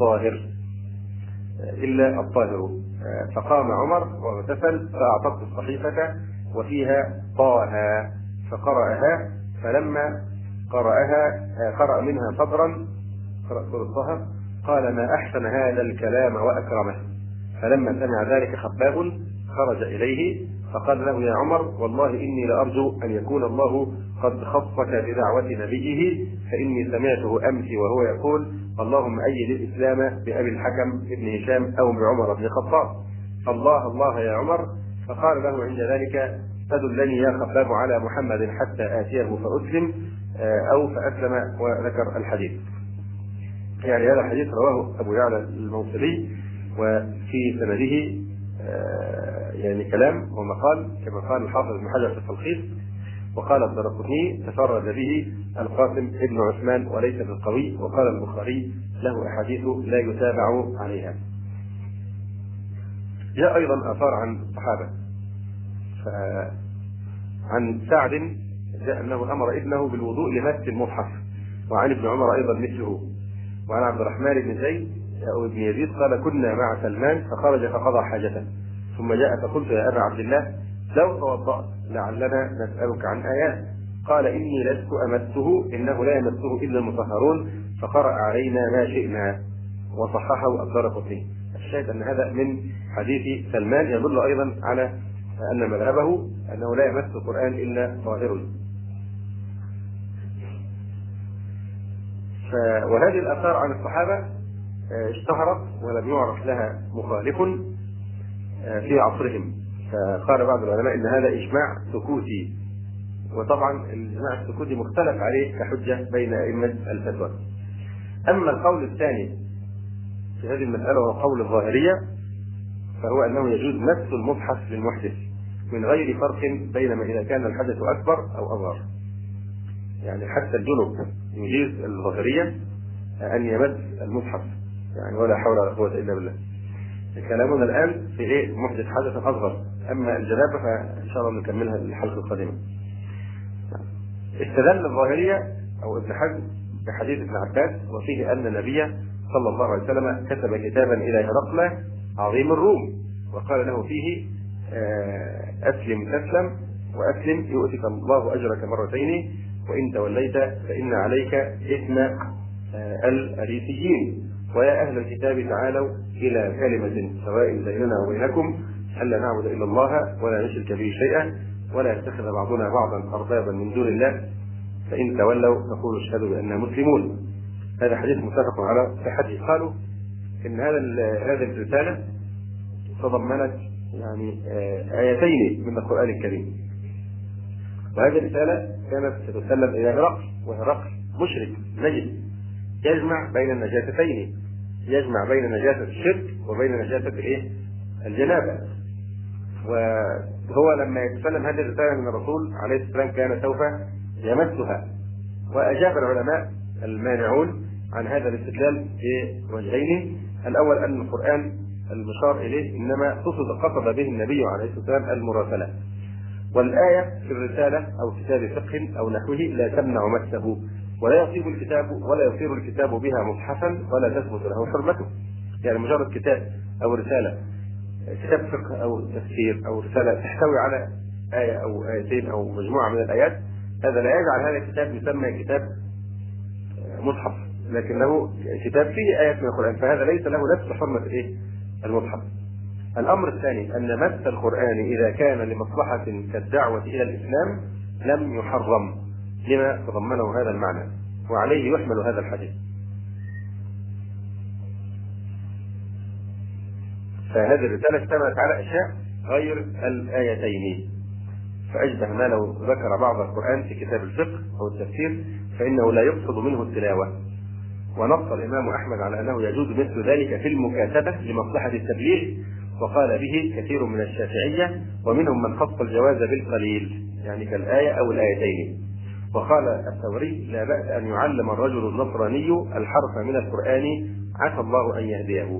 إلا الطاهر. فقام عمر واغتسل فأعطته الصحيفة وفيها طه فقرأها، فلما قرأ منها صدرا، قرأ سورة طه، قال: ما أحسن هذا الكلام وأكرمه. فلما سمع ذلك خباب خرج إليه فقال له: يا عمر والله إني لأرجو أن يكون الله قد خصك بدعوة نبيه، فإني سمعته أمس وهو يقول: اللهم أيد الإسلام بأبي الحكم بن هشام أو بعمر بن الخطاب. الله الله يا عمر. فقال له عند ذلك: تدلني يا خباب على محمد حتى آتيه فأسلم أو فأسلم، وذكر الحديث. يعني هذا الحديث رواه أبو يعلى الموصلي، وفي سنده يعني كلام ومقال كما قال الحافظ ابن حجر في التلخيص. وقال الدارقطني: تفرد به القاسم ابن عثمان وليس بالقوي. وقال البخاري: له أحاديث لا يتابع عليها. جاء أيضا آثار عن الصحابة، عن سعد جاء أنه أمر ابنه بالوضوء لمس المصحف، وعن ابن عمر أيضا مثله. وعن عبد الرحمن بن زيد أو ابن يزيد قال: كنا مع سلمان فخرج فقضى حاجته، ثم جاء فقلت: يا أبا عبد الله لو توضأت لعلنا نسألك عن آيات. قال: إني لست أمسه، إنه لا يمسه إلا المطهرون، فقرأ علينا ما شئنا. وصححه الدارقطني. الشاهد أن هذا من حديث سلمان يدل أيضا على أن مذهبه أنه لا يمس القرآن إلا طاهر. وهذه الآثار عن الصحابة اشتهرت ولم يعرف لها مخالف في عصرهم، فقال بعض العلماء إن هذا إجماع سكوتي، وطبعا الإجماع السكوتي مختلف عليه كحجة بين أئمة الفتوى. أما القول الثاني في هذه المسألة وهو قول الظاهرية، فهو أنه يجوز مس المصحف للمحدث من غير فرق بينما إذا كان الحدث أكبر أو أصغر. يعني حتى الجنب يجيز الظاهرية أن يمس المصحف، يعني ولا حول ولا قوة إلا بالله. كلامنا الآن في محدث حدث أصغر، أما الجنابة فإن شاء الله نكملها الحلقة القادمة. استدل الظاهرية أو ابن حزم بحديث ابن عباس وفيه أن النبي صلى الله عليه وسلم كتب كتابا إلى هرقل عظيم الروم وقال له فيه: أسلم تسلم، وأسلم يؤتك الله أجرك مرتين، وإن توليت فإن عليك إثم الأريسيين، ويا أهل الكتاب تعالوا إلى كلمة سواء بيننا وبينكم ألا نعبد إلا الله ولا نشرك به شيئا ولا يتخذ بعضنا بعضا أربابا من دون الله فإن تولوا فقولوا اشهدوا بأننا مسلمون. هذا حديث متفق على صحته. قالوا إن هذه الرسالة تضمنت يعني آيتين من القرآن الكريم، وهذه الرسالة كانت تتسلم إلى هرقل، وهرقل مشرك نجد يجمع بين النجاستين، يجمع بين نجاسة الشرك وبين نجاسة الجنابة. وهو لما يتسلم هذه الرسالة من الرسول عليه السلام كان سوف يمسها. وأجاب العلماء المانعون عن هذا الاستدلال بوجهين: الأول أن القرآن المشار إليه إنما قصد به النبي عليه السلام المراسلة، والآية في الرسالة أو كتاب فقه أو نحوه لا تمنع مسه ولا يصير الكتاب بها مصحفا ولا تثبت له حرمته. يعني مجرد كتاب أو رسالة، كتاب فقه أو تفسير أو رسالة تحتوي على آية أو آيتين أو مجموعة من الآيات، هذا لا يجعل هذا الكتاب يسمى كتاب مصحف، لكنه كتاب فيه آيات من القرآن، فهذا ليس له نفس حرمة المصحف. الأمر الثاني أن مس القرآن إذا كان لمصلحة كالدعوة إلى الإسلام لم يحرم لما تضمنه هذا المعنى، وعليه يحمل هذا الحديث. فهذه الرسالة اشتملت على أشياء غير الآيتين، فأشبه ما لو ذكر بعض القرآن في كتاب الفقه أو التفسير فإنه لا يقصد منه التلاوة. ونص الإمام أحمد على أنه يجوز مثل ذلك في المكاتبة لمصلحة التبليغ، وقال به كثير من الشافعية، ومنهم من خص الجواز بالقليل يعني كالآية أو الآيتين. وقال الثوري: لا بأس أن يعلم الرجل النصراني الحرف من القرآن عسى الله أن يهديه.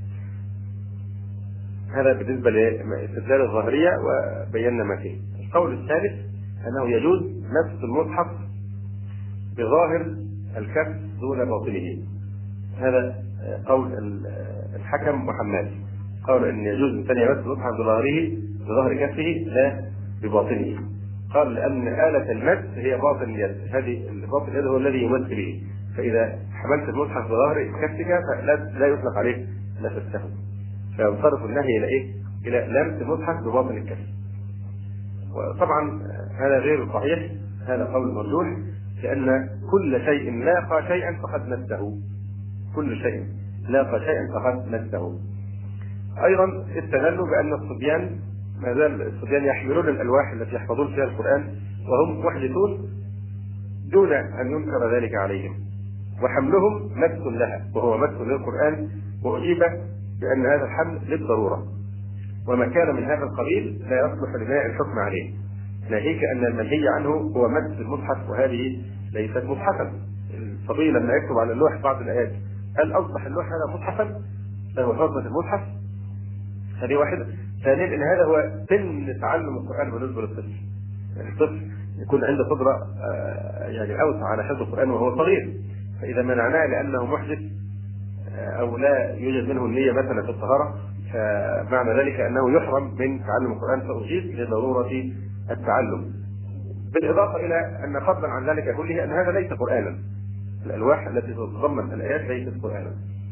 هذا بالنسبة لاستدلال الظاهرية وبينا ما فيه. القول الثالث أنه يجوز مس المصحف بظاهر الكف دون باطنه. هذا قول الحكم وحماد، قال أن يجوز الإنسان يمس المصحف بظاهر كفه لا بباطنه. قال لأن آلة المس هي باطن اليد، هذه الباطن اليد هو الذي يمس به، فإذا حملت المصحف بظاهر كفك فلا يطلق عليه نفسه، فينصرف النهي إلى لمس المصحف بباطن الكف. وطبعا هذا غير صحيح، هذا قول مرجوح، لأن كل شيء لاقى شيئا فقد مسه، كل شيء لاقى شيئا فقد مسه. أيضا استدلوا بأن الصبيان ما زال الصبيان يحملون الألواح التي يحفظون فيها القرآن وهم محدثون دون أن ينكر ذلك عليهم، وحملهم مس لها وهو مس للقرآن، وأجيب بأن هذا الحمل للضرورة، وما كان من هذا القبيل لا يصلح لبناء الحكم عليه، ناهيك أن المنهي عنه هو مس المصحف، وهذه ليست مصحفا. الصبي لما يكتب على اللوح بعض الآيات هل أصبح اللوح هذا مصحفا؟ فهو حرمة المصحف. هذه واحدة. ثانيا أن هذا هو سن تعلم القرآن بالنسبة للطفل، يعني الطفل يكون عنده قدرة يعني أوسع على حفظ القرآن وهو صغير، فإذا منعناه لأنه محدث أو لا يوجد منه النية مثلا في الطهارة، فمعنى ذلك أنه يحرم من تعلم القرآن، فأجيز لضرورة التعلم. بالإضافة إلى أن فضلا عن ذلك كله أن هذا ليس قرآنا، الألواح التي تتضمن الآيات ليست قرآنا.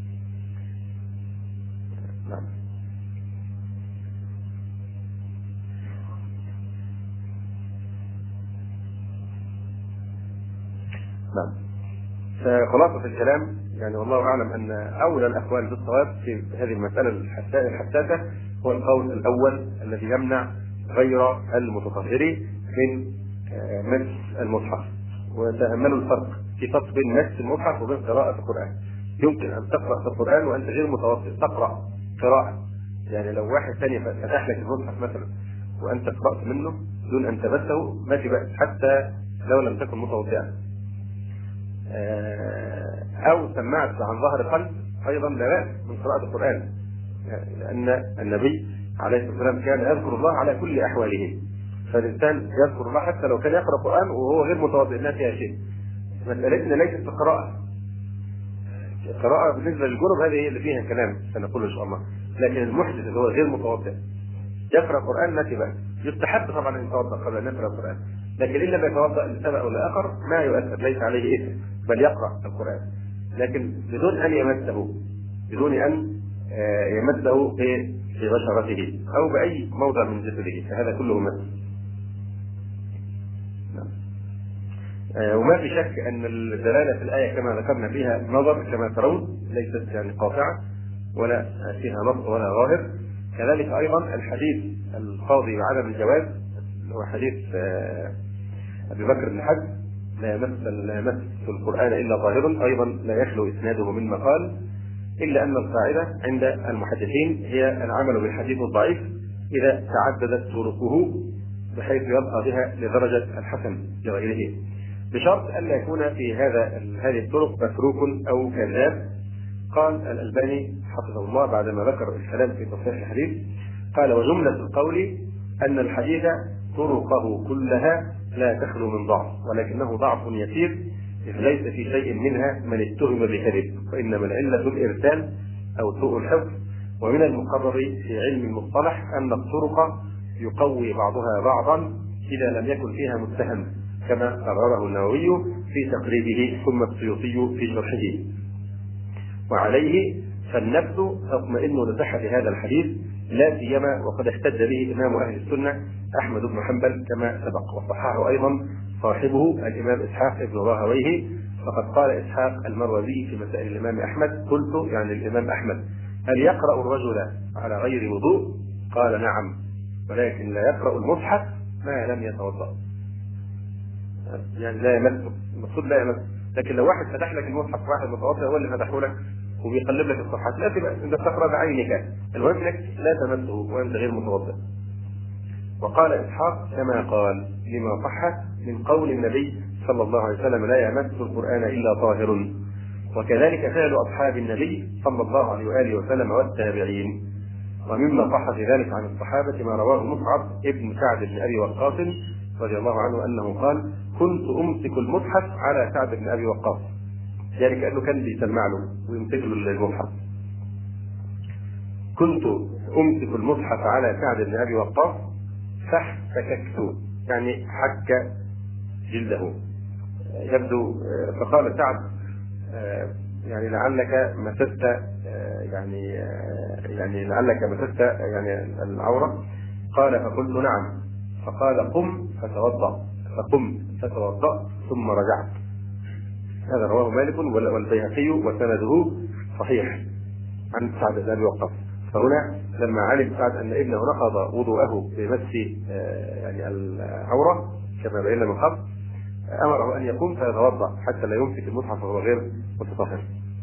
نعم. نعم. فخلاصة الكلام يعني والله أعلم أن أولى الأقوال بالصواب في هذه المسألة الحساسة هو القول الأول الذي يمنع غير المتطهر من مس المصحف. وتأملوا الفرق في فرق بين مس المصحف وبين قراءة القرآن. يمكن أن تقرأ في القرآن وأنت غير متوضئ، تقرأ قراءة، يعني لو واحد ثاني فتح لك المصحف مثلا وأنت قرأت منه دون أن تمسه ما في بأس، حتى لو لم تكن متوضئا. أو سمعت عن ظهر قلب أيضا لا بأس من قراءة القرآن، لأن النبي عليه الصلاة والسلام كان يذكر الله على كل أحواله، فالإنسان يذكر الله حتى لو كان يقرأ القرآن وهو غير متوضئ لا فيها شيء. مسألتنا ليست في القراءة، القراءة بالنسبة للجنب هذه هي اللي فيها كلام سنقول إن شاء الله، لكن المحدث اللي هو غير متوضئ يقرأ القرآن ما في بأس، يستحب طبعا أن يتوضأ قبل أن يقرأ القرآن، لكن إن لم يتوضأ لسبب أو لآخر ما يؤثر، ليس عليه إثم بل يقرأ القرآن، لكن بدون أن يمسه بدون أن يمسه في بشرته أو بأي موضع من جسده، فهذا كله مس. وما في شك أن الدلالة في الآية كما ذكرنا فيها نظر كما ترون، ليست يعني قاطعة ولا فيها نص ولا ظاهر. كذلك أيضا الحديث القاضي بعدم الجواز هو حديث أبي بكر بن حج لا يمس القرآن إلا ظاهر، أيضا لا يخلو إسناده من مقال، إلا أن القاعدة عند المحدثين هي العمل بالحديث الضعيف إذا تعددت طرقه بحيث يبقى بها لدرجة الحسن لغيره، بشرط أن لا يكون في هذه الطرق متروك أو كذاب. قال الألباني حفظه الله بعدما ذكر الكلام في تصحيح الحديث قال: وجملة القول أن الحديث طرقه كلها لا تخلو من ضعف، ولكنه ضعف يسير، إذ ليس في شيء منها من اتهم بكذب، وإنما العلة الإرسال أو سوء الحفظ. ومن المقرر في علم المصطلح أن الطرق يقوي بعضها بعضا إذا لم يكن فيها متهم، كما قرره النووي في تقريبه ثم السيوطي في شرحه. وعليه فالنفس تطمئن لصحة هذا الحديث، لا سيما وقد احتج به إمام أهل السنة أحمد بن حنبل كما سبق، وصححه أيضا صاحبه الإمام إسحاق بن راهويه. فقد قال إسحاق المروزي في مسائل الإمام أحمد: قلت يعني الإمام أحمد: هل يقرأ الرجل على غير وضوء؟ قال: نعم، ولكن لا يقرأ المصحف ما لم يتوضأ. يعني لا يمسه، المقصود لا يمسه. لكن لو واحد فتح لك المصحف، واحد متوضئ هو اللي فتحه لك وبيقلب لك الصفحات، لا تبقى انت تقرا بعينك، المهم انك لا تمسه وانت غير متوضئ. وقال اسحاق كما قال لما صح من قول النبي صلى الله عليه وسلم: لا يمس القرآن الا طاهر. وكذلك فعل اصحاب النبي صلى الله عليه واله وسلم والتابعين. ومما صح في ذلك عن الصحابه ما رواه مصعب ابن سعد بن ابي وقاص رضي الله عنه انه قال: كنت امسك المصحف على سعد بن ابي وقاص، يعني كأنه كان بيسمع له ويمسك له المصحف. كنت امسك المصحف على سعد بن ابي وقاص فاحتككت، يعني حك جلده يبدو. فقال سعد: يعني لعلك مسست يعني لعلك مسست يعني العورة. قال: فقلت: نعم. فقال: قم فتوضأ. فقمت فتوضأت ثم رجعت. هذا رواه مالك والبيهقي وسنده صحيح عن سعد بن ابي وقاص. فهنا لما علم سعد ان ابنه نقض وضوءه بمس يعني العوره كما بينا من قبل، امره ان يقوم فيتوضا حتى لا يمسك المصحف وهو غير متطهر.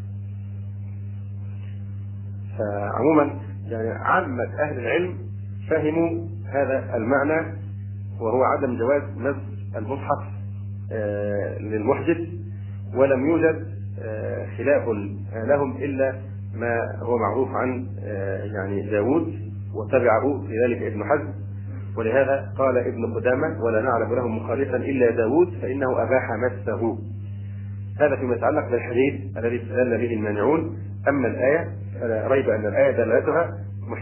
فعموما يعني عامة اهل العلم فهموا هذا المعنى، وهو عدم جواز مس المصحف للمحدث، ولم يوجد خلاف لهم إلا ما هو معروف عن يعني داود وتبعه في ذلك ابن حزم. ولهذا قال ابن قدامة: ولا نعلم له مخالفا إلا داود فإنه أباح مسه. هذا فيما يتعلق بالحديث الذي استدل به المانعون. أما الآية فلا ريب أن الآية دلالتها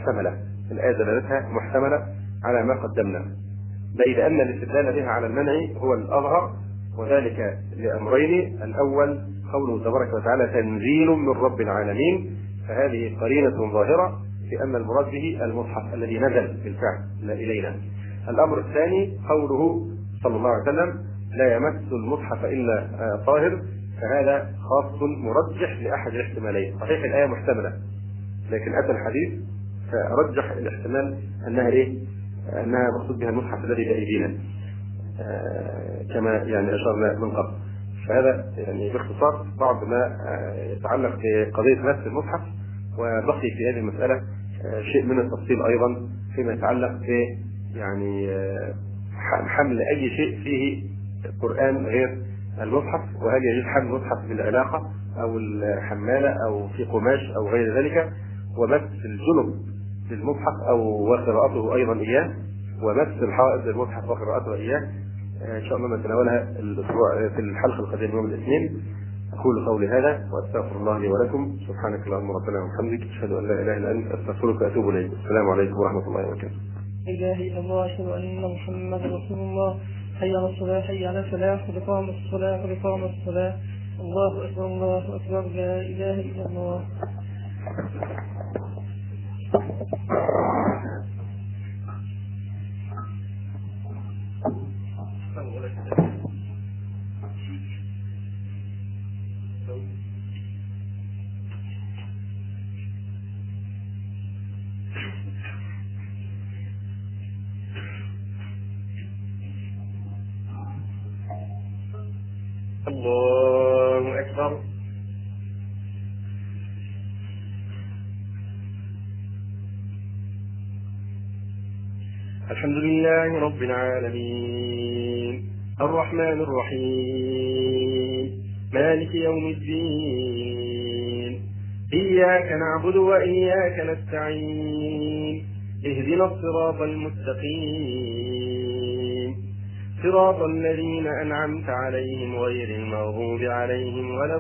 محتملة على ما قدمنا، بيد أن الاستدلال بها على المنع هو الأظهر، وذلك لأمرين: الأول قوله تبارك وتعالى: تنزيل من رب العالمين، فهذه قرينة ظاهرة في أن المراد به المصحف الذي نزل بالفعل لا إلينا. الأمر الثاني قوله صلى الله عليه وسلم: لا يمس المصحف إلا طاهر، فهذا خاص مرجح لأحد الاحتمالين. صحيح الآية محتملة، لكن أتى الحديث فرجح الاحتمال أنها مقصود بها المصحف الذي بأيدينا، كما يعني أشرنا من قبل. فهذا يعني باختصار بعض ما يتعلق بقضية مس المصحف. وبقي في هذه المسألة شيء من التفصيل أيضا فيما يتعلق ب يعني حمل أي شيء فيه القرآن غير المصحف، وهل يجوز حمل المصحف بالعلاقة أو الحمالة أو في قماش أو غير ذلك، ومس الجنب للمصحف أو وقراءته أيضا إياه، ومس الحائض للمصحف وقراءته إياه. إن شاء الله نتناولها الأسبوع في الحلقة القادمة يوم الاثنين. أقول قولي هذا وأستغفر الله لي ولكم. سبحانك اللهم ربنا وبحمدك، أشهد أن لا إله إلا أنت، أستغفرك وأتوب إليك. السلام عليكم ورحمة الله وبركاته. لا إله إلا الله، أشهد أن محمدا رسول الله. حي على الصلاة، حي على الفلاح، قد قامت الصلاة، قد قامت الصلاة. الله أكبر، الله أكبر، لا إله إلا الله. الله أكبر. الحمد لله رب العالمين الرحمن الرحيم مالك يوم الدين إياك نعبد وإياك نستعين اهدنا الصراط المستقيم صراط الذين أنعمت عليهم غير المغضوب عليهم ولا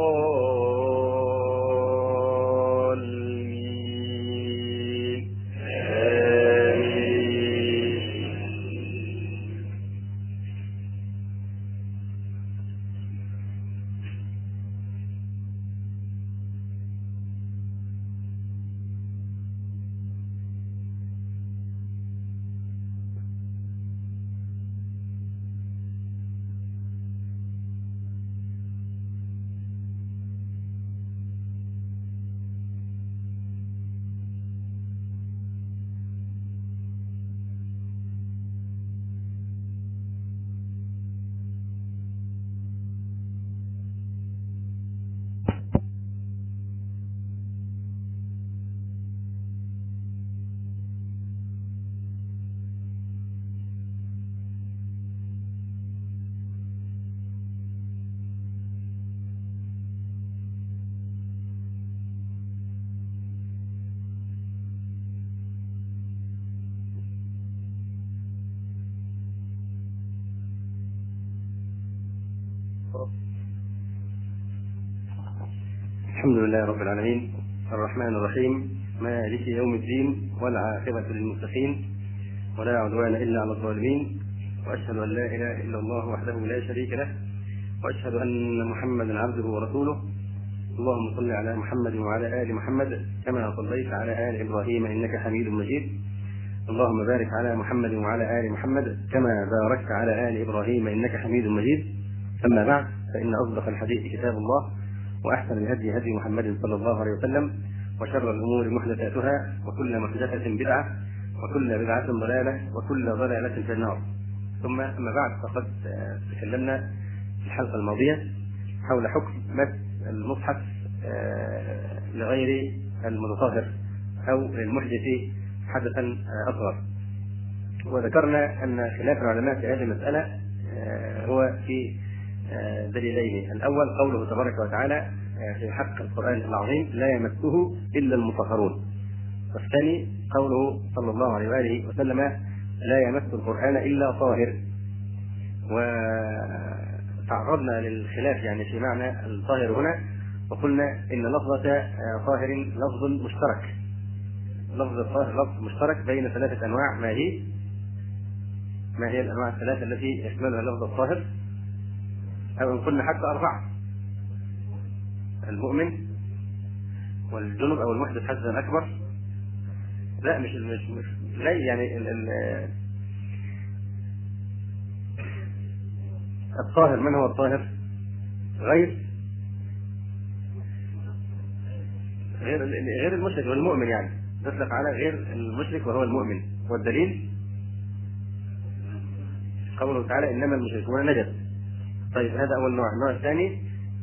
الضالين آمين. الحمد لله رب العالمين الرحمن الرحيم مالك يوم الدين والعاقبة للمتقين ولا عدوان إلا على الظالمين وأشهد أن لا إله إلا الله وحده لا شريك له وأشهد أن محمدا عبده ورسوله. اللهم صل على محمد وعلى آل محمد كما صليت على آل إبراهيم إنك حميد مجيد. اللهم بارك على محمد وعلى آل محمد كما باركت على آل إبراهيم إنك حميد مجيد. أما بعد فإن أصدق الحديث كتاب الله وأحسن الهدي هدي محمد صلى الله عليه وسلم وشر الأمور محدثاتها وكل محدثة بدعة وكل بدعة ضلالة وكل ضلالة في النار. ثم أما بعد فقد تكلمنا في الحلقة الماضية حول حكم مس المصحف لغير المتطهر أو للمحدث حدثا أصغر، وذكرنا أن خلاف العلماء في هذه المسألة هو في دليلين. الأول قوله تبارك وتعالى في حق القرآن العظيم لا يمسه إلا المطهرون، والثاني قوله صلى الله عليه وآله وسلم لا يمس القرآن إلا طاهر. وتعرضنا للخلاف يعني في معنى الطاهر هنا، وقلنا إن لفظة طاهر لفظ مشترك، لفظ الطاهر لفظ مشترك بين ثلاثة أنواع. ما هي الأنواع الثلاثة التي يشملها لفظ الطاهر؟ أو إن قلنا حتى أربعة: المؤمن والجنب أو المحدث حدثا أكبر. لا مش لا يعني الطاهر. من هو الطاهر؟ غير المشرك والمؤمن، يعني تطلق على غير المشرك وهو المؤمن. والدليل قوله تعالى إنما المشركون نجس. طيب هذا أول نوع. النوع الثاني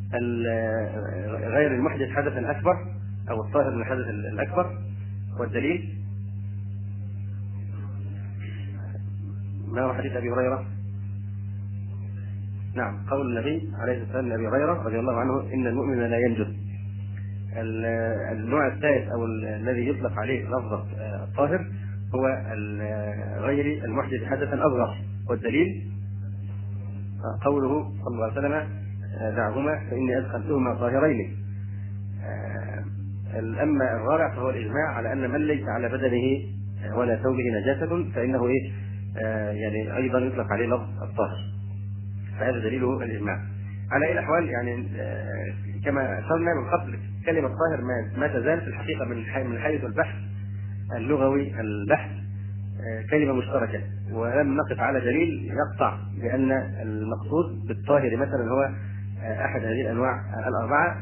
غير المحدث حدثا أكبر أو الطاهر من الحدث الأكبر. والدليل ما هو حديث أبي هريرة؟ نعم، قول النبي عليه الصلاة والسلام لأبي هريرة رضي الله عنه إن المؤمن لا ينجس. النوع الثالث أو الذي يطلق عليه لفظ الطاهر هو غير المحدث حدثا أصغر. والدليل قوله صلى الله عليه وسلم دعهما فإني أدخلتهما طاهرين. أما الرابع فهو الإجماع على أن من ليس على بدنه ولا ثوبه نجاسة فإنه يعني أيضا يطلق عليه لفظ الطاهر. فهذا دليله الإجماع. على أي الأحوال يعني كما أشرنا من قبل كلمة طاهر ما تزال في الحقيقة من حيث البحث اللغوي البحث كلمة مشتركة، ولم نقف على دليل يقطع بأن المقصود بالطاهر مثلا هو أحد هذه الأنواع الأربعة،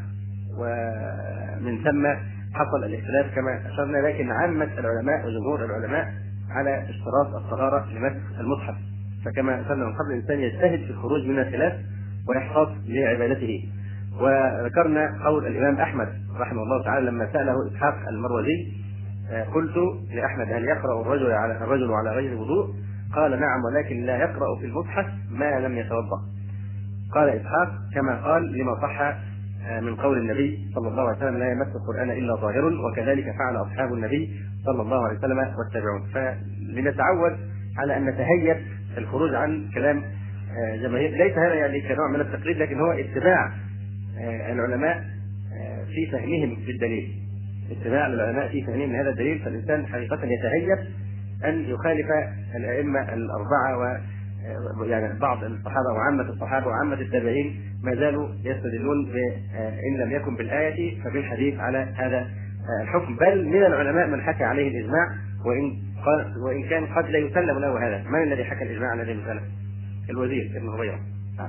ومن ثم حصل الاختلاف كما أشرنا. لكن عامة العلماء وجمهور العلماء على اشتراط الطهارة لمس المصحف، فكما أشرنا من قبل الإنسان يجتهد في الخروج من الخلاف ويحفظ لعبادته. وذكرنا قول الإمام أحمد رحمه الله تعالى لما سأله إسحاق المروزي: قلت لأحمد: هل يقرأ الرجل على غير وضوء؟ قال: نعم، ولكن لا يقرأ في المصحف ما لم يتوضأ. قال إسحاق: كما قال لما صح من قول النبي صلى الله عليه وسلم: لا يمس القرآن إلا طاهر، وكذلك فعل أصحاب النبي صلى الله عليه وسلم والتابعون. فلنتعود على أن نتهيب الخروج عن كلام جماهير، ليس هذا يعني كنوع من التقليد، لكن هو اتباع العلماء في فهمهم للدليل، اتباع العلماء في فهمهم لهذا الدليل. فالإنسان حقيقة يتهيب أن يخالف الأئمة الأربعة يعني بعض الصحابة وعامة الصحابة وعامة التابعين ما زالوا يستدلون إن لم يكن بالآية فبالحديث على هذا الحكم، بل من العلماء من حكى عليه الإجماع وإن كان قد لا يسلم له هذا. من الذي حكى الإجماع الذي يسلم؟ الوزير ابن هبيرة.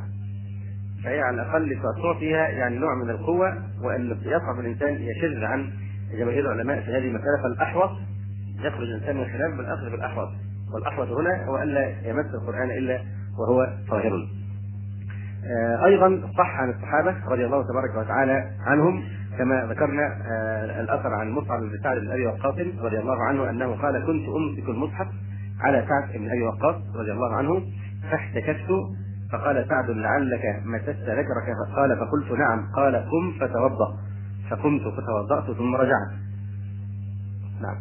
فهي على الأقل تعطيها يعني نوع من القوة، وأن يصعب الإنسان يشذ عن جماهير العلماء في هذه المسألة. فالأحوط يخرج الإنسان من الخلاف بالأخذ بالأحوط، والأحوط هنا هو ألا يمس القرآن إلا وهو طاهر. أيضا صح عن الصحابة رضي الله تبارك وتعالى عنهم كما ذكرنا الأثر عن مصعب بن سعد بن أبي وقاص رضي الله عنه أنه قال: كنت أمسك المصحف على سعد بن أبي وقاص رضي الله عنه فاحتككت، فقال سعد: لعلك مسست ذكرك؟ قال: فقلت: نعم. قال: قم فتوضأ. فقمت فتوضأت ثم رجعت. نعم.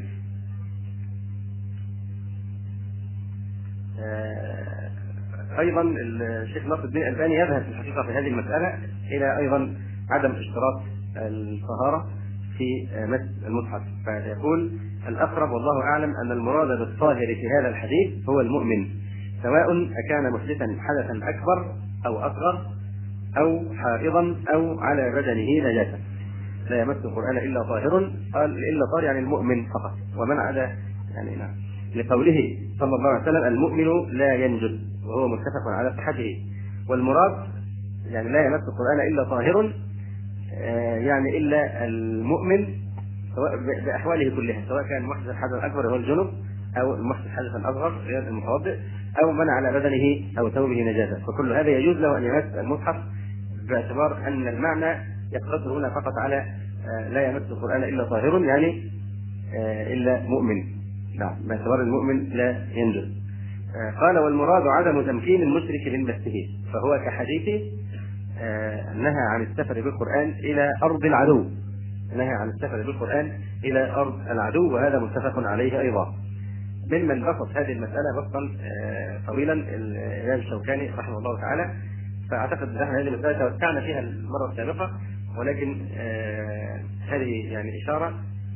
أيضا الشيخ ناصر الدين الألباني يذهب في الحقيقة في هذه المسألة إلى أيضا عدم اشتراط الطهارة في مس المصحف، فيقول: الأقرب والله أعلم أن المراد بالطاهر في هذا الحديث هو المؤمن، سواء أكان محدثا حدثا أكبر أو أصغر أو حائضا أو على بدنه نجاسة. لا يمس القرآن إلا طاهر، قال إلا طاهر يعني المؤمن فقط، ومن عدا يعني نعم لقوله صلى الله عليه وسلم: المؤمن لا ينجس، وهو متفق على صحته. والمراد يعني لا يمس القرآن إلا طاهر يعني إلا المؤمن سواء بأحواله كلها، سواء كان محدث حدث أكبر هو الجنب، أو المحدث حدثا أصغر غير المتوضئ، أو من على بدنه أو ثوبه نجاسة، فكل هذا يجوز له أن يمس المصحف، باعتبار أن المعنى يقتصر هنا فقط على لا يمس القرآن إلا طاهر يعني إلا مؤمن. نعم، باعتبار المؤمن لا ينجس. قال: والمراد عدم تمكين المشرك من مسه، فهو كحديث نهى عن السفر بالقرآن إلى أرض العدو، نهى عن السفر بالقرآن إلى أرض العدو، وهذا متفق عليه أيضا. ممن بسط هذه المسألة بسطا طويلا الإمام الشوكاني رحمه الله تعالى، فأعتقد أن هذه المسألة توسعنا فيها المرة السابقة، ولكن هذه يعني إشارة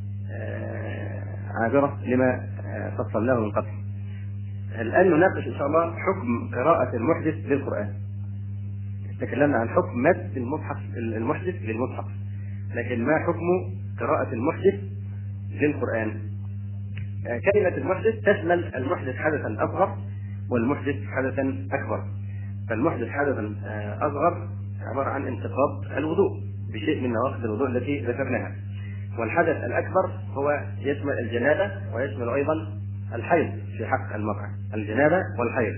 عابرة لما فصلناه من قبل. الآن نناقش إن شاء الله حكم قراءة المحدث للقرآن. تكلمنا عن حكم مس المحدث للمصحف، لكن ما حكم قراءة المحدث للقرآن؟ كلمة المحدث تشمل المحدث حدثا أصغر والمحدث حدثا أكبر. فالمحدث حدثا أصغر عبارة عن انتقاض الوضوء بشيء من نواقض الوضوء التي ذكرناها، والحدث الأكبر هو يشمل الجنابة ويشمل أيضا الحيض في حق المرأة، الجنابة والحيض.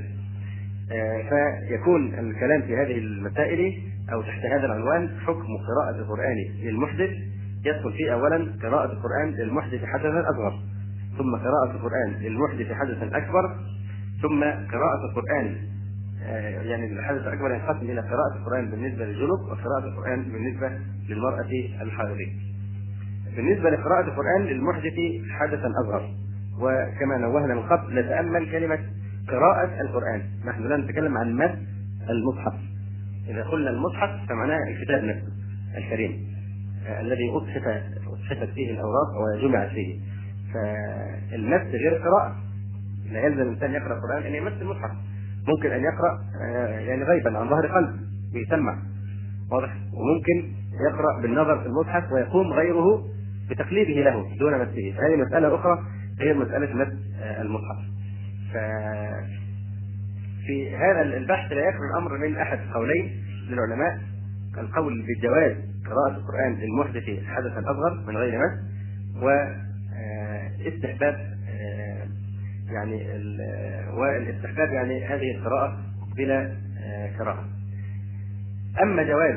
فيكون الكلام في هذه المسائل أو تحت هذا العنوان حكم قراءة القرآن للمحدث، يدخل فيه أولا قراءة القرآن للمحدث حدثا أصغر، ثم قراءة القرآن للمحدث حدثا أكبر، ثم قراءة القرآن يعني الحدث الأكبر ينقسم إلى قراءة القرآن بالنسبة للجنوب وقراءة القرآن بالنسبة للمرأة الحائضة. بالنسبة لقراءة القرآن للمحدث حدثا أصغر، وكما نوهنا من قبل نتأمل كلمة قراءة القرآن، نحن لا نتكلم عن مس المصحف. إذا قلنا المصحف فمعناه الكتاب نفسه الكريم الذي أصحفت فيه الأوراق وجمعت فيه، فالمس غير قراءة. لا يلزم الإنسان يقرأ القرآن أن يمس المصحف، ممكن أن يقرأ يعني غيبا عن ظهر قلب بيسمع واضح، وممكن يقرأ بالنظر في المصحف ويقوم غيره بتقليده له دون مسه. هذه مسألة أخرى هي مسألة مس المصحف. في هذا البحث لا يخلو الأمر من أحد قولين للعلماء: القول بجواز قراءة القرآن للمحدث حدثا أصغر من غير مس، واستحباب والاستحباب يعني هذه القراءة بلا كراهة. أما جواز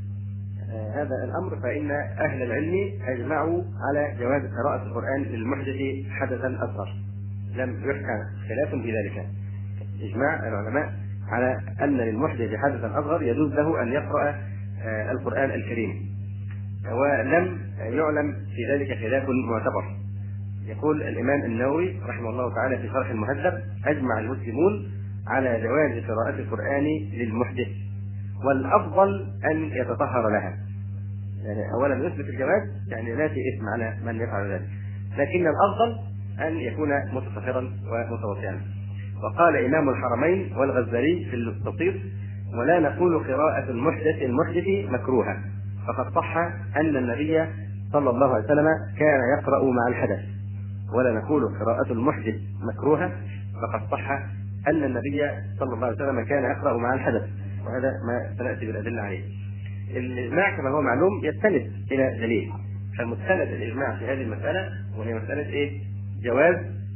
هذا الأمر فإن أهل العلم أجمعوا على جواز قراءة القرآن للمحدث حدثا أصغر، لم يحكى خلاف في ذلك. إجماع العلماء على أن للمحدث حدثا أصغر يجوز له أن يقرأ القرآن الكريم، ولم يعلم في ذلك خلاف معتبر. يقول الإمام النووي رحمه الله تعالى في شرح المهذب: أجمع المسلمون على جواز قراءة القرآن للمحدث، والأفضل أن يتطهر لها. يعني أولا يثبت الجواز، يعني لا في إثم على من يفعل ذلك، لكن الأفضل أن يكون متطهرا ومتوضئا. وقال إمام الحرمين والغزالي في المستطيف: ولا نقول قراءة المحدث مكروهة، فقد صح أن النبي صلى الله عليه وسلم كان يقرأ مع الحدث. ولا نقول قراءة المحدث مكروهة، فقد صح أن النبي صلى الله عليه وسلم كان يقرأ مع الحدث، وهذا ما سنأتي بالأدلة عليه. الإجماع كما هو معلوم يستند إلى دليل، فمستند الإجماع في هذه المسألة وهي مسألة إيه؟ جواز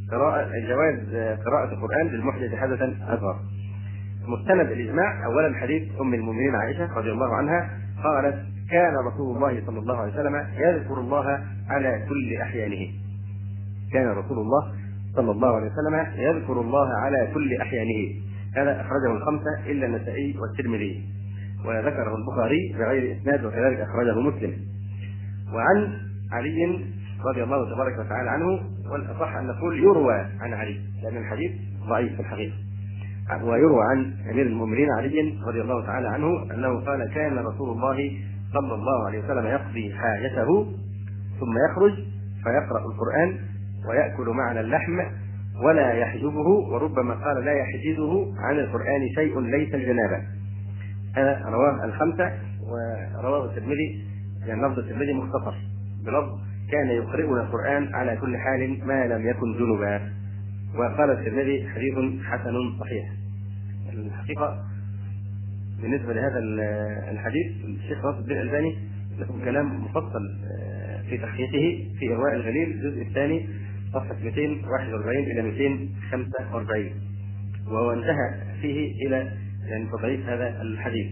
قراءة القرآن للمحدث حدثا أصغر. مستند الإجماع أولا حديث أم المؤمنين عائشة رضي الله عنها قالت: كان رسول الله صلى الله عليه وسلم يذكر الله على كل أحيانه. كان رسول الله صلى الله عليه وسلم يذكر الله على كل أحيانه. هذا أخرجه الخمسة إلا النسائي والترمذي، وذكره البخاري بغير إسناد، وكذلك أخرجه مسلم. وعن علي رضي الله تبارك وتعالى عنه، والأصح أن نقول يروى عن علي لأن الحديث ضعيف في الحقيقة، ويروى عن أمير المؤمنين علي رضي الله تعالى عنه أنه قال: كان رسول الله صلى الله عليه وسلم يقضي حاجته ثم يخرج فيقرأ القرآن ويأكل معنا اللحم ولا يحجبه، وربما قال لا يحجزه عن القرآن شيء ليس الجنابة. هذا رواه الخمسة، ورواه الترمذي يعني لفظ الترمذي مختصر بلفظ: كان يقرئنا القرآن على كل حال ما لم يكن جنبا. وقال الترمذي: حديث حسن صحيح. الحقيقة بالنسبة لهذا الحديث الشيخ ناصر الدين الألباني له كلام مفصل في تحقيقه في إرواء الغليل الجزء الثاني صفحة 241 إلى 245، وهو انتهى فيه إلى يعني تضعيف هذا الحديث،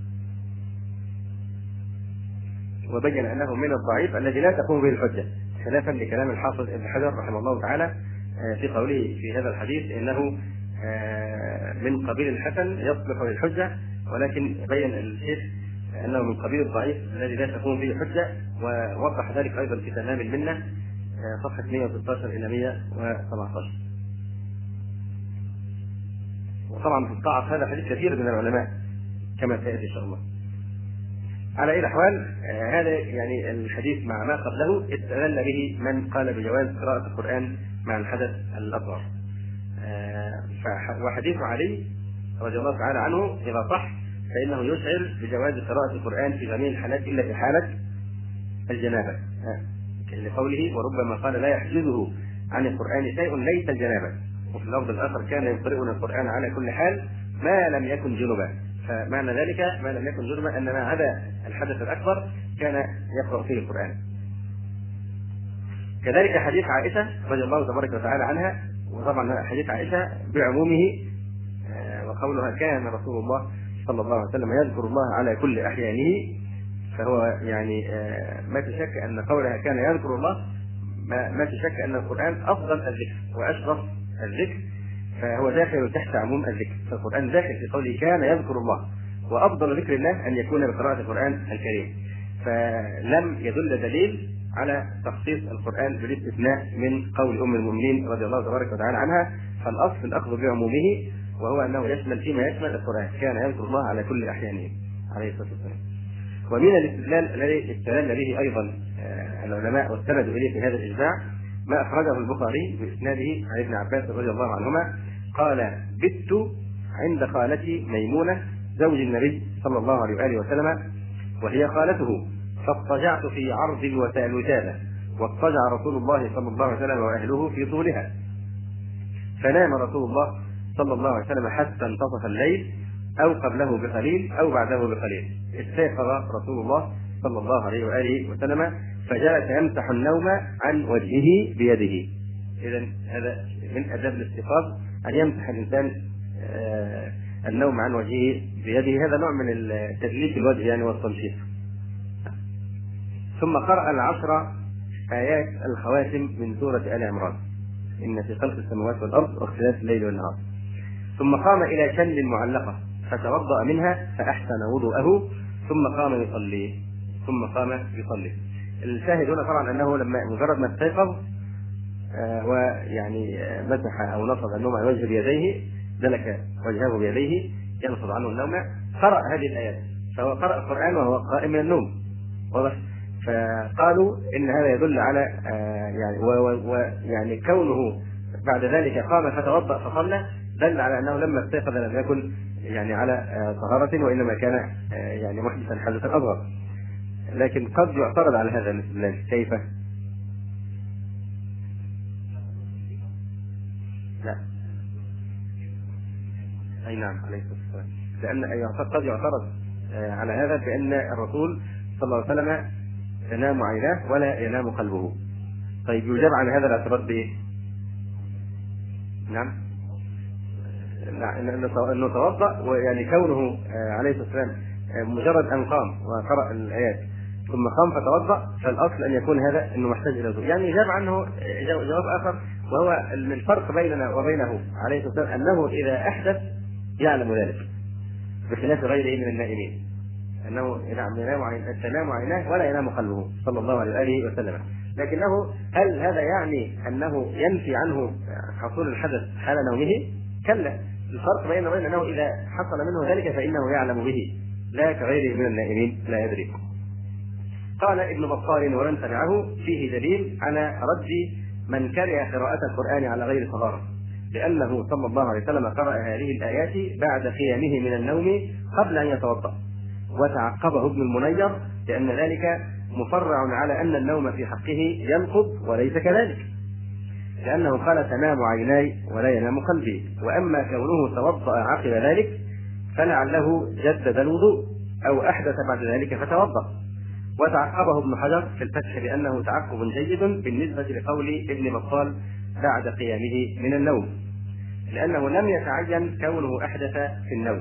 وبين أنه من الضعيف الذي لا تقوم به الحجة، خلافا لكلام الحافظ ابن حجر رحمه الله تعالى في قوله في هذا الحديث إنه من قبيل الحسن يصلح للحجة، ولكن بين الشيخ أنه من قبيل الضعيف الذي لا تقوم به الحجة، ووضح ذلك أيضا في تمام المنة صفحة 116 إلى 117. وطبعا تضعف هذا الحديث كثير من العلماء كما سيأتي إن شاء الله. على أي الأحوال هذا يعني الحديث مع ما قبله استدل به من قال بجواز قراءة القرآن مع الحدث الأصغر. وحديث علي رضي الله تعالى عنه إذا صح فإنه يشعر بجواز قراءة القرآن في جميع الحالات إلا في حالة الجنابة، لقوله: وربما قال لا يحجزه عن القرآن شيء ليس الجنابة. وفي اللفظ الآخر: كان يقرئنا القرآن على كل حال ما لم يكن جنبا. فمعنى ذلك ما لم يكن جنبا أن ما عدا الحدث الأكبر كان يقرأ فيه القرآن. كذلك حديث عائشة رضي الله تبارك وتعالى عنها، وطبعا حديث عائشة بعمومه، وقولها: كان رسول الله صلى الله عليه وسلم يذكر الله على كل أحيانه، فهو يعني ما في شك أن قولها كان يذكر الله ما في شك أن القرآن أفضل الذكر وأشرف الذكر، فهو داخل تحت عموم الذكر. فالقرآن داخل في قوله كان يذكر الله، وأفضل ذكر الله أن يكون بقراءة القرآن الكريم. فلم يدل دليل على تخصيص القرآن بالاستثناء من قول أم المؤمنين رضي الله تبارك وتعالى عنها، فالأصل الأخذ بعمومه، وهو أنه يشمل فيما يشمل القرآن كان يذكر الله على كل أحيانه عليه الصلاة والسلام. ومن الاستدلال الذي استدل به أيضا العلماء واستندوا إليه في هذا الإجماع ما أخرجه البخاري بإسناده عن ابن عباس رضي الله عنهما قال: بت عند خالتي ميمونة زوج النبي صلى الله عليه وآله وسلم وهي خالته، فاضطجعت في عرض الوسادة، واضطجع رسول الله صلى الله عليه وسلم وأهله في طولها، فنام رسول الله صلى الله عليه وسلم حتى انتصف الليل أو قبله بقليل أو بعده بقليل. استيقظ رسول الله صلى الله عليه وآله وسلم فجلس يمسح النوم عن وجهه بيده. إذن هذا من آداب الاستيقاظ أن يمسح الإنسان النوم عن وجهه بيده، هذا نوع من تدليك الوجه يعني والتنشيط. ثم قرأ 10 آيات الخواتم من سورة آل عمران، إن في خلق السماوات والأرض واختلاف الليل والنهار. ثم قام إلى شل معلقة فتوضأ منها فأحسن وضوءه ثم قام يصلي. الشاهد هنا طبعا أنه لما مجرد ما استيقظ ويعني مسح أو نصب النوم عن وجهه بيديه، دلك وجهه بيديه ينصب عنه النوم، قرأ هذه الآيات، فهو قرأ القرآن وهو قائم من النوم، واضح؟ فقالوا إن هذا يدل على يعني كونه بعد ذلك قام فتوضأ فصلى دل على أنه لما استيقظ لم يكن يعني على طهارة، وإنما كان يعني محدثا حدثا أصغر. لكن قد يعترض على هذا الاستدلال، كيف؟ لا، أي نعم عليه الصلاة والسلام، لأن قد يعترض على هذا بأن الرسول صلى الله عليه وسلم تنام عيناه ولا ينام قلبه. طيب يجاب عن هذا الاعتراض بإيه؟ نعم، انه توضأ، ويعني كونه عليه الصلاة والسلام مجرد ان قام وقرأ الآيات ثم قام فتوضأ، فالأصل ان يكون هذا انه محتاج الى وضوء. يعني يجاب عنه جواب اخر، وهو الفرق بيننا وبينه عليه الصلاة والسلام انه اذا احدث يعلم ذلك، بخلاف غيره من النائمين، انه تنام عيناه ولا ينام قلبه صلى الله عليه وآله وسلم. لكنه هل هذا يعني انه ينفي عنه حصول الحدث حال نومه؟ كلا، الفرق بينه وبين انه اذا حصل منه ذلك فانه يعلم به، لا كغيره من النائمين لا يدري. قال ابن بطال ومن تبعه فيه دليل على رد من كره قراءة القرآن على غير طهارة، لأنه صلى الله عليه وسلم قرأ هذه الآيات بعد قيامه من النوم قبل أن يتوضأ، وتعقبه ابن المنير لأن ذلك مفرع على أن النوم في حقه ينقض وليس كذلك، لأنه قال تنام عيناي ولا ينام قلبي. وأما كونه توضأ عقب ذلك فلعله جدد الوضوء أو أحدث بعد ذلك فتوضأ. وتعقبه ابن حجر في الفتح بأنه تعقب جيد بالنسبة لقول ابن بطال بعد قيامه من النوم، لأنه لم يتعين كونه أحدث في النوم،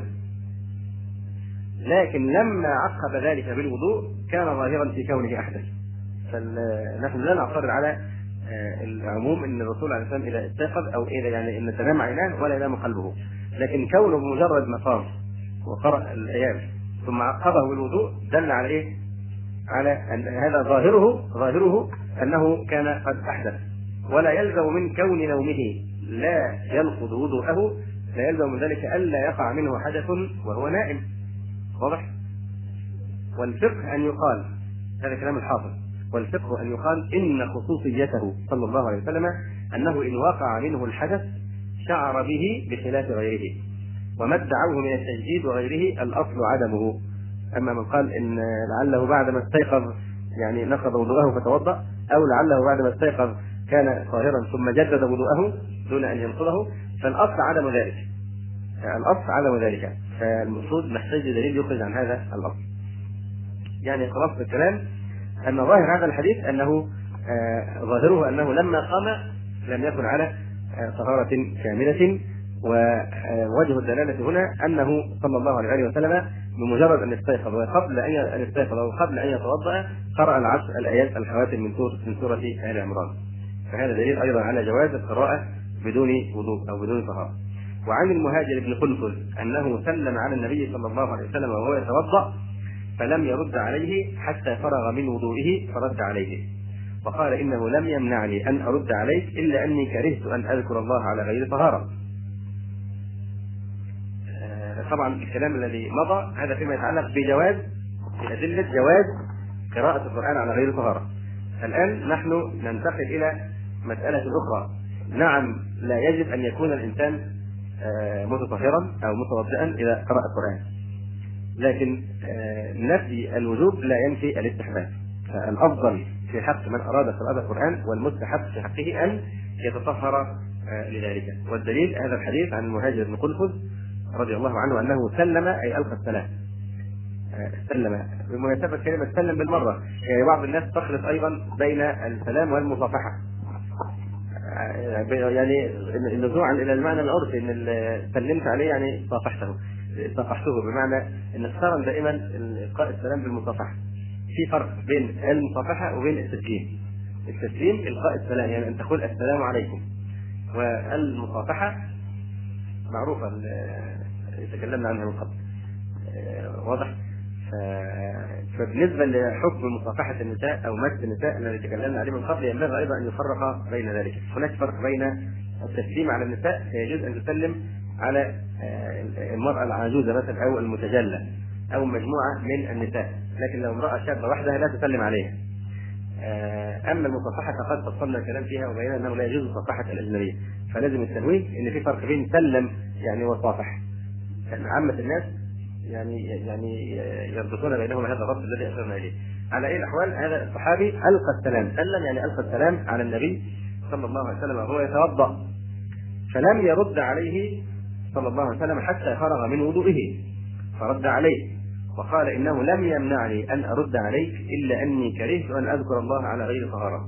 لكن لما عقب ذلك بالوضوء كان ظاهرا في كونه أحدث. فنحن لا نعترض على العموم ان الرسول عليه الصلاه والسلام اذا استيقظ او اذا يعني ان تنام عيناه ولا ينام قلبه، لكن كونه مجرد مقام وقرأ الايات ثم عقبه بالوضوء دل على ايه؟ على ان هذا ظاهره انه كان قد احدث، ولا يلزم من كون نومه لا ينقض وضوءه، لا يلزم من ذلك الا يقع منه حدث وهو نائم، واضح؟ والفقه ان يقال، هذا كلام الحافظ، والفقه أن يقال إن خصوصيته صلى الله عليه وسلم أنه إن وقع منه الحدث شعر به بخلاف غيره، وما ادعوه من التجديد وغيره الأصل عدمه. أما من قال إن لعله بعدما استيقظ يعني نقض وضوءه فتوضأ، أو لعله بعدما استيقظ كان طاهرا ثم جدد وضوءه دون أن ينقضه، فالأصل عدم ذلك، فالمقصود محتاج دليل يخرج عن هذا الأصل. يعني خلاص الكلام أن ظاهر هذا الحديث أنه ظاهره أنه لما قام لم يكن على طهارة كاملة، ووجه الدلالة هنا أنه صلى الله عليه وسلم بمجرد أن استيقظ وقبل أن يستيقظ وقبل أن يتوضأ قرأ الآيات الخواتم من سورة آل عمران، فهذا دليل أيضا على جواز القراءة بدون وضوء أو بدون طهارة. وعن المهاجر بن قنفذ أنه سلم على النبي صلى الله عليه وسلم وهو يتوضأ فلم يرد عليه حتى فرغ من وضوئه فرد عليه، وقال إنه لم يمنعني أن أرد عليك إلا أني كرهت أن أذكر الله على غير طهارة. طبعا الكلام الذي مضى هذا فيما يتعلق بجواز، بأدلة جواز قراءة القرآن على غير طهارة. الآن نحن ننتقل إلى مسألة أخرى. نعم، لا يجب أن يكون الإنسان متطهرا أو متوضئا إذا قرأ القرآن، لكن نفي الوجوب لا ينفي الاستحباب. فالافضل في حق من اراد قراءة القرآن والمستحب في حقه ان يتطهر لذلك. والدليل هذا الحديث عن المهاجر بن قلفز رضي الله عنه انه سلم اي القى السلام. سلم بمناسبة كلمة سلم بالمرة، يعني بعض الناس تخلط ايضا بين السلام والمصافحة، يعني النزوعا الى المعنى العرفي ان سلمت عليه يعني صافحته بمعنى ان اقترن دائما القاء السلام بالمصافحة. في فرق بين المصافحة وبين التسليم. التسليم القاء السلام، يعني ان تقول السلام عليكم، والمصافحة معروفة تكلمنا عنها من قبل. واضح؟ فبالنسبة لحكم مصافحة النساء أو مس النساء الذي تكلمنا عليه من قبل، ينبغي أيضا أن يفرق بين ذلك. هناك فرق بين التسليم على النساء، فيجوز أن تسلم على المرأة العجوزة مثلا أو المتجلة أو مجموعة من النساء، لكن لو امرأة شابة وحدها لا تسلم عليها. أما المصافحة فقد فصلنا الكلام فيها وبينا أنه لا يجوز مصافحة الأجنبية، فلازم التنويه إن في فرق بين سلم يعني وصافح. عامة الناس يعني يربطون بينهما هذا الربط الذي أشرنا إليه. على أي الأحوال هذا الصحابي ألقى السلام، سلم يعني ألقى السلام على النبي صلى الله عليه وسلم وهو يتوضأ، فلم يرد عليه صلى الله عليه وسلم حتى فرغ من وضوئه، فرد عليه وقال إنه لم يمنعني أن أرد عليك إلا أني كرهت أن أذكر الله على غير طهارة.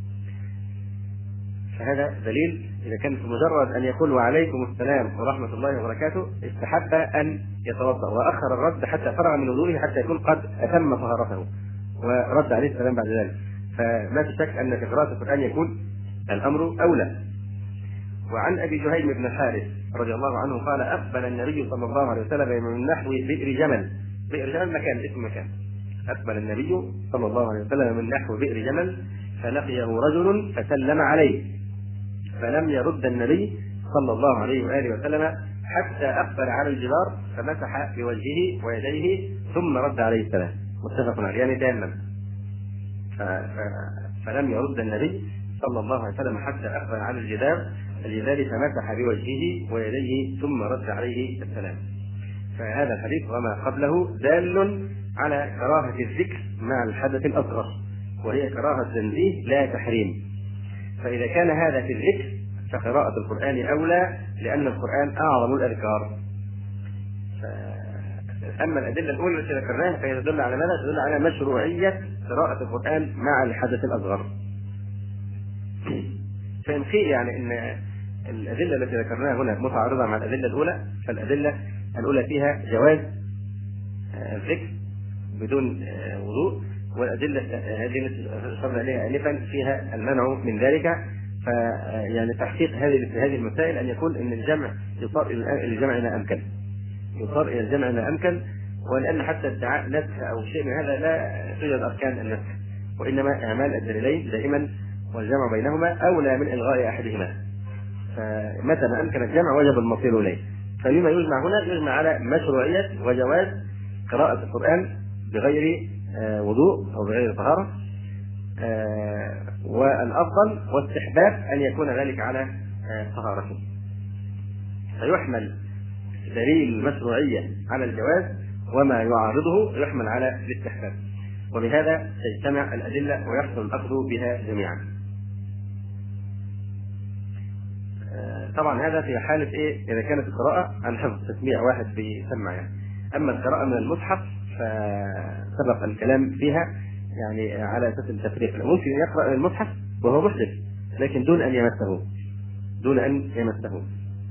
فهذا دليل إذا كان مجرد أن يقول وعليكم السلام ورحمة الله وبركاته استحب أن يتوضأ وأخر الرد حتى فرغ من وضوئه حتى يكون قد أتم طهارته ورد عليه السلام بعد ذلك. فما تشك أن في قراءة القرآن يكون الأمر أولى. وعن أبي جهيم بن الحارث رضي الله عنه قال أقبل النبي صلى الله عليه وسلم من نحو بئر جمل. بئر جمل مكان، اسم مكان. أقبل النبي صلى الله عليه وسلم من نحو بئر جمل فلقيه رجل فسلم عليه، فلم يرد النبي صلى الله عليه وآله وسلم حتى أقبل على الجدار فمسح بوجهه ويديه ثم رد عليه السلام. متفق عليه، يعني تيمم. فلم يرد النبي صلى الله عليه وسلم حتى أقبل على الجدار لذلك فمسح بوجهه ويديه ثم رد عليه السلام. فهذا الحديث وما قبله دال على كراهة الذكر مع الحدث الأصغر، وهي كراهة تنزيه لا تحريم. فإذا كان هذا في الذكر فقراءة القرآن أولى، لأن القرآن أعظم الأذكار. أما الأدلة الأولى التي ذكرناها فهي تدل على ماذا؟ تدل على مشروعية قراءة القرآن مع الحدث الأصغر. فإن قيل يعني أن الأدلة التي ذكرناها هنا متعارضة مع الأدلة الأولى، فالأدلة الأولى فيها جواز الذكر بدون وضوء، والأدلة هذه التي أشرنا إليها آنفا فيها المنع من ذلك. فيعني تحقيق هذه المسائل أن يكون أن الجمع يصار إلى الجمع ما أمكن، يصار إلى الجمع ما أمكن، ولأن حتى ادعاء نسخ أو شيء من هذا لا توجد أركان النسخ، وإنما أعمال الدليلين دائما والجمع بينهما أولى من إلغاء أحدهما. فمتى ما أمكن الجمع وجب المصير إليه. فلما يجمع هنا يجمع على مشروعية وجواز قراءة القرآن بغير وضوء أو بغير طهارة، والأفضل واستحباب أن يكون ذلك على طهارة. فيحمل دليل المشروعية على الجواز، وما يعارضه يحمل على الاستحباب، وبهذا تجتمع الأدلة ويحصل الأخذ بها جميعا. طبعا هذا في حالة إيه؟ إذا كانت القراءة عن حفظ تسميع واحد بيسمع يعني. أما القراءة من المصحف فسبق الكلام فيها يعني على أساس التفريق. ممكن يقرأ المصحف وهو محدث لكن دون أن يمسه.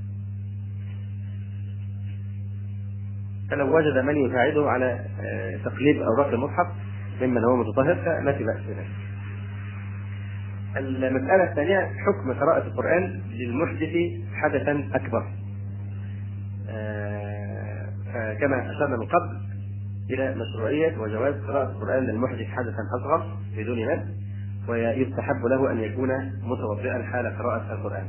فلو وجد من يساعده على تقليب أوراق المصحف ممن هو متطهر فلا بأس بذلك. المسألة الثانية حكم قراءة القرآن للمحدث حدثا أكبر. كما أشرنا من قبل إلى مشروعية وجواز قراءة القرآن للمحدث حدثا أصغر بدون مس، ويستحب له أن يكون متوضئا حال قراءة القرآن.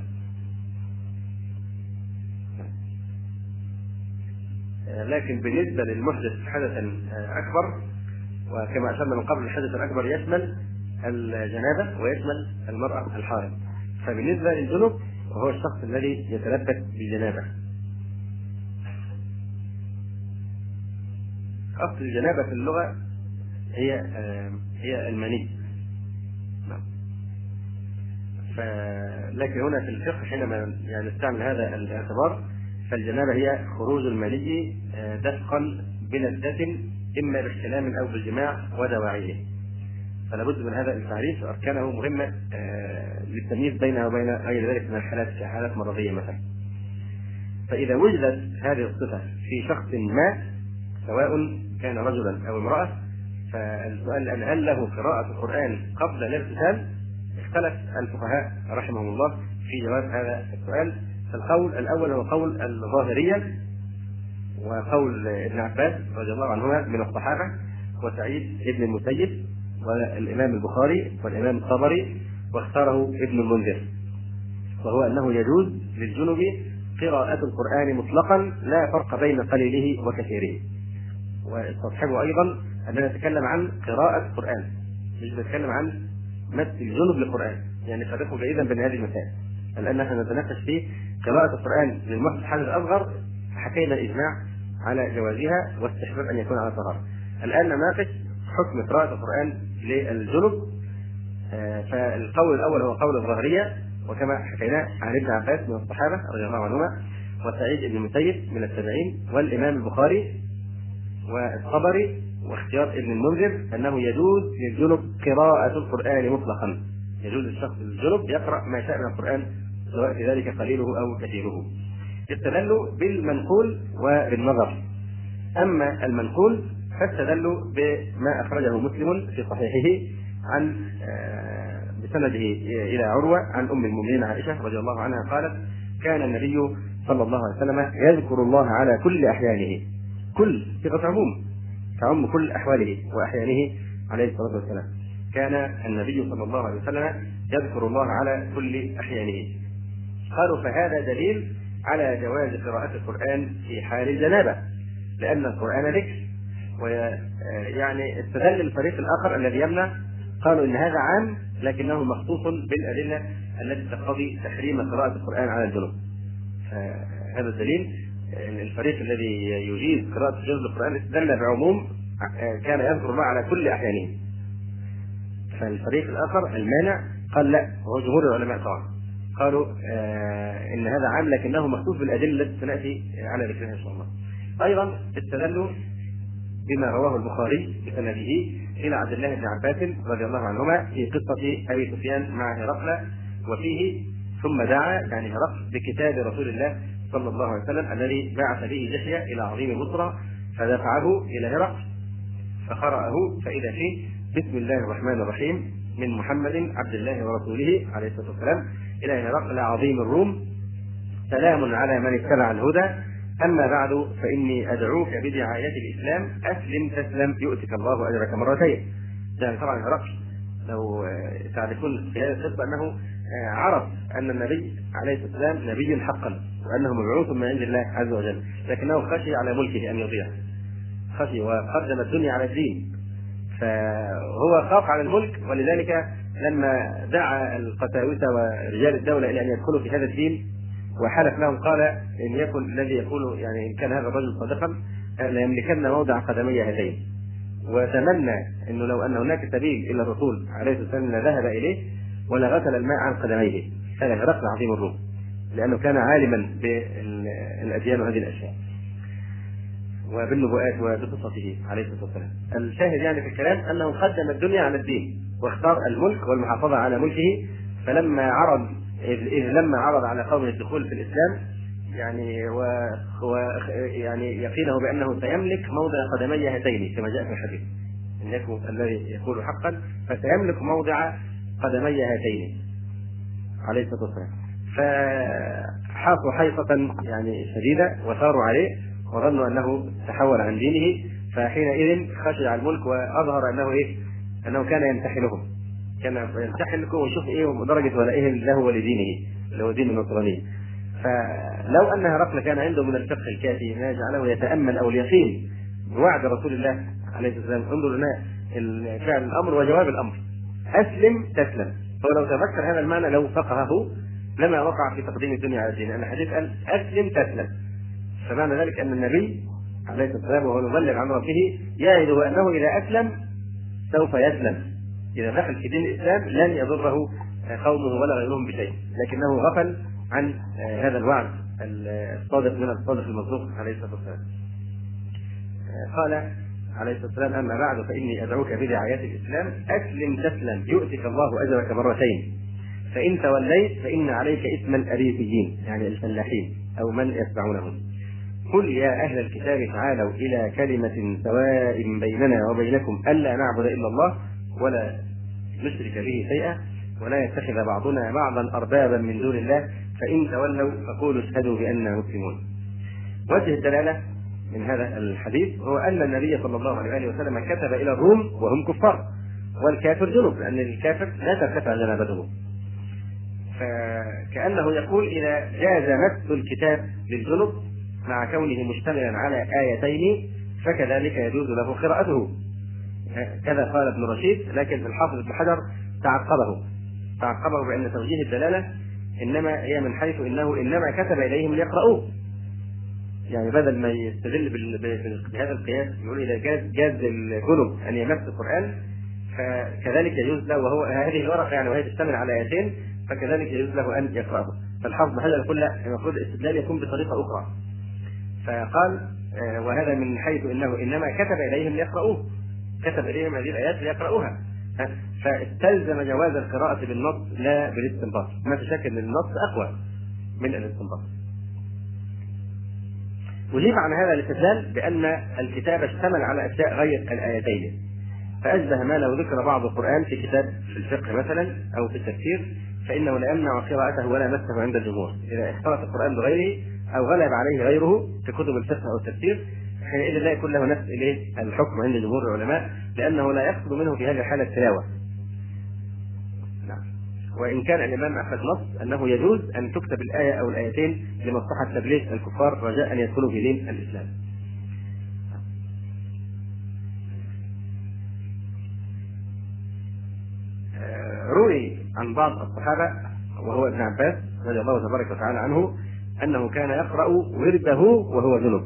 لكن بالنسبة للمحدث حدثا أكبر، وكما أشرنا من قبل الحدث الأكبر يشمل الجنابة ويشمل المرأة الحائض. فبالنسبة للجنب وهو الشخص الذي يتلبس بالجنابة، أصل الجنابة في اللغة هي المني. لكن هنا في الفقه حينما يعني نستعمل هذا الاعتبار فالجنابة هي خروج المني دفقا بلذة إما باحتلام أو بالجماع ودواعيه. فلا بد من هذا التعريف، أركانه مهمة للتمييز بينها وبين غير ذلك من الحالات كحالات مرضية مثلا. فإذا وجدت هذه الصفة في شخص ما سواء كان رجلا أو امرأة، فالسؤال الآن هل له قراءة القرآن قبل الاغتسال؟ اختلف الفقهاء رحمهم الله في جواب هذا السؤال. فالقول الأول هو قول الظاهرية وقول ابن عباس رضي الله عنهما من الصحابة وسعيد ابن المسيب والإمام البخاري والإمام الطبري، واختاره ابن المنذر، وهو أنه يجوز للجنب قراءة القرآن مطلقا لا فرق بين قليله وكثيره. واستصحبوا أيضا أننا نتكلم عن قراءة القرآن، مش نتكلم عن مس الجنب للقرآن، يعني فرقوا جيدا بين هذه المسائل. الآن نحن نتناقش في قراءة القرآن للمحدث الحدث الأصغر، حكينا الإجماع على جوازها واستحباب أن يكون على طهارة. الآن نناقش حكم قراءة القرآن للجنب. فالقول الأول هو قول الظاهرية، وكما حكينا عن ابن عباس من الصحابة رضي الله عنهما، وسعيد بن المسيب من التابعين، والإمام البخاري والطبري، واختيار ابن المنذر أنه يجوز للجنب قراءة القرآن مطلقا. يجوز للشخص الجنب يقرأ ما شاء من القرآن سواء في ذلك قليله أو كثيره. استدلوا بالمنقول وبالنظر. أما المنقول فاستدلوا بما أخرجه مسلم في صحيحه عن بسنده إلى عروة عن أم المؤمنين عائشة رضي الله عنها قالت: كان النبي صلى الله عليه وسلم يذكر الله على كل أحيانه. كل صيغة عموم تعم كل أحواله وأحيانه عليه الصلاة والسلام. كان النبي صلى الله عليه وسلم يذكر الله على كل أحيانه. قالوا فهذا دليل على جواز قراءة القرآن في حال الجنابة، لأن القرآن ذكر. ويعني استدل الفريق الآخر الذي يمنع، قالوا إن هذا عام لكنه مخصوص بالأدلة التي تقتضي تحريم قراءة القرآن على الجنوب. هذا الدليل. الفريق الذي يجيز قراءة جزء القرآن استدل بعموم كان يذكر الله على كل أحيانه. فالفريق الآخر المانع قال لا، وهو جمهور العلماء طبعا قالوا إن هذا عام لكنه مخصوص بالأدلة التي سنأتي على ذكرها إن شاء الله. أيضا استدلوا بما رواه البخاري بسنده إلى عبد الله بن عباس رضي الله عنهما في قصة أبي سفيان مع هرقل، وفيه ثم دعا يعني هرقل بكتاب رسول الله صلى الله عليه وسلم الذي بعث به دحية إلى عظيم مصر، فدفعه إلى هرقل فقرأه فإذا فيه: بسم الله الرحمن الرحيم من محمد عبد الله ورسوله عليه الصلاة والسلام إلى هرقل عظيم الروم، سلام على من اتبع الهدى، أما بعد فإني أدعوك بدعاية الإسلام، أسلم تسلم يؤتك الله أجرك مرتين. يعني طبعا هرقل لو تعرفون في هذا القصة أنه عرف أن النبي عليه الصلاة والسلام نبي حقا وأنه مبعوث من عند الله عز وجل، لكنه خشي على ملكه أن يضيع، خشي وقدم الدنيا على الدين، فهو خاف على الملك. ولذلك لما دعا القساوسة ورجال الدولة إلى أن يدخلوا في هذا الدين وحلف لهم قال: إن يكن الذي يقول يعني إن كان هذا الرجل صادقا ليملكن موضع قدمي هاتين. وتمنى أنه لو أن هناك سبيل إلى الرسول عليه الصلاة والسلام لذهب إليه ولغسل الماء عن قدميه. هذا هرقل عظيم الروم، لأنه كان عالما بالأديان وهذه الأشياء وبالنبوءات وبقصته عليه الصلاة والسلام. الشاهد يعني في الكلام أنه قدم الدنيا على الدين واختار الملك والمحافظة على ملكه. فلما لما عرض على قومه الدخول في الإسلام يعني يقينه بأنه سيملك موضع قدمي هاتين كما جاء في الحديث، إن يكن الذي يقول حقا فسيملك موضع قدمي هاتين عليه الصلاة والسلام. فحاصوا حيصة يعني شديدة وثاروا عليه وظنوا أنه تحول عن دينه، فحينئذ خشع الملك وأظهر أنه كان يمتحنهم، كان يمتحنكم ويشوف درجة ولائهم له ولدينه اللي هو دين النصرانية. فلو أن هرقل كان عنده من الفقه الكافي ما جعله يتأمل أو اليقين بوعد رسول الله عليه الصلاة والسلام، انظر لنا فعل الأمر وجواب الأمر: أسلم تسلم. فلو تذكر هذا المعنى لو فقهه لما وقع في تقديم الدنيا على الدين. أن الحديث قال: أسلم تسلم، فمعنى ذلك أن النبي عليه السلام وهو مبلغ عن ربه يعده أنه إذا أسلم سوف يسلم، إذا دخل في دين الإسلام لن يضره قومه ولا غيرهم بشيء، لكنه غفل عن هذا الوعد الصادق من الصادق المصدوق عليه الصلاة والسلام. قال عليه الصلاة والسلام: أما بعد فإني أدعوك بدعايات الإسلام أسلم تسلم يؤتك الله أجرك مرتين، فإن توليت فإن عليك إثم الأريسيين، يعني الفلاحين أو من يتبعونهم. قل يا أهل الكتاب تعالوا إلى كلمة سواء بيننا وبينكم ألا نعبد إلا الله ولا نشرك به شيئا ولا يتخذ بعضنا بعضا أربابا من دون الله فإن تولوا فقولوا اشهدوا بأننا مسلمون. وجه الدلالة من هذا الحديث هو أن النبي صلى الله عليه وسلم كتب إلى الروم وهم كفار، والكافر جنب، لأن الكافر لا ترتفع جنابته، فكأنه يقول إذا جاز مس الكتاب للجنب مع كونه مشتملا على آيتين فكذلك يجوز له قراءته. كذا قال ابن رشيد، لكن الحافظ ابن حجر تعقبه بأن توجيه الدلالة إنما هي من حيث إنه إنما كتب إليهم ليقرؤوه، يعني بدل ما يستدل بهذا القياس يقول إذا جاز الجنب أن يمس القرآن فكذلك يجوز له، وهو هذه الورقة يعني وهي تشتمل على آيتين فكذلك يجوز له أن يقرأه. فالحافظ ابن حجر يقول لا، المفروض الاستدلال يكون بطريقة أخرى، فقال وهذا من حيث إنه إنما كتب إليهم ليقرؤوه، كتب إليهم هذه الآيات ليقرؤوها، فاستلزم جواز القراءة بالنص لا بالاستنباط. ما في شك أن النص أقوى من الاستنباط. أجيب عن هذا الاستدلال بأن الكتاب اشتمل على أشياء غير الآيتين، فأشبه ما لو ذكر بعض القرآن في كتاب في الفقه مثلا أو في التفسير فإنه لا يمنع قراءته ولا مسه عند الجمهور. إذا اختلط القرآن بغيره أو غلب عليه غيره في كتب الفقه أو التفسير حينئذ لا يكون له نفس الحكم عند جمهور العلماء، لأنه لا يقصد منه في هذه الحالة التلاوة. وإن كان الإمام أخذ نص أنه يجوز أن تكتب الآية أو الآيتين لمصلحة تبليغ الكفار رجاء أن يدخلوا في دين الإسلام. روي عن بعض الصحابة وهو ابن عباس رضي الله تبارك وتعالى عنه أنه كان يقرأ ورده وهو جنب،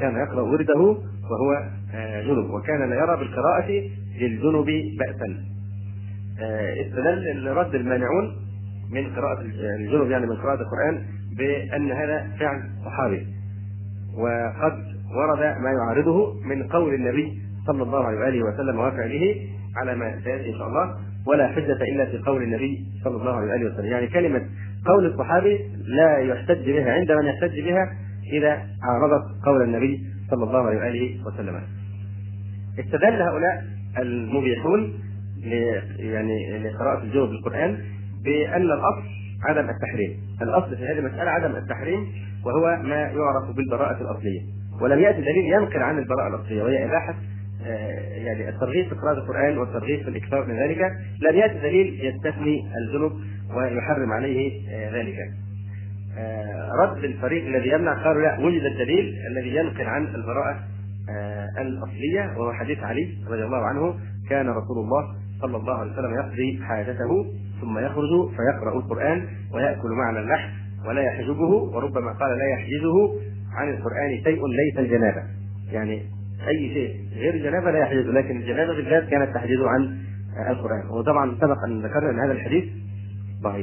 وكان لا يرى بالقراءة للجنب بأسا. استدل رد المانعون من قراءة الجنب يعني من قراءة القرآن بأن هذا فعل صحابي، وقد ورد ما يعارضه من قول النبي صلى الله عليه وسلم وفعله على ما سيأتي إن شاء الله، ولا حجة إلا في قول النبي صلى الله عليه وسلم. يعني كلمة قول الصحابي لا يحتج بها عند من يحتج بها إذا عارضت قول النبي صلى الله عليه وسلم. استدل هؤلاء المبيحون يعني لقراءة الجنب بالقرآن بأن الأصل عدم التحريم، الأصل في هذه المسألة عدم التحريم، وهو ما يعرف بالبراءة الأصلية، ولم يأتي دليل ينقل عن البراءة الأصلية وهي إباحة يعني الترغيب في قراءة القرآن والترغيب في الإكثار من ذلك. لم يأتي دليل يستثني الجنب ويحرم عليه ذلك. رد الفريق الذي يمنع قالوا لا، وجد الدليل الذي ينقل عن البراءة الأصلية، وهو حديث علي رضي الله عنه: كان رسول الله صلى الله عليه وسلم يقضي حاجته ثم يخرج فيقرأ القرآن ويأكل معنا اللحم ولا يحجبه، وربما قال لا يحجزه عن القرآن شيء ليس الجنابة، يعني أي شيء غير الجنابة لا يحجزه، لكن الجنابة بالذات كانت تحجزه عن القرآن. وطبعا سبق أن ذكرنا أن هذا الحديث ضعيف.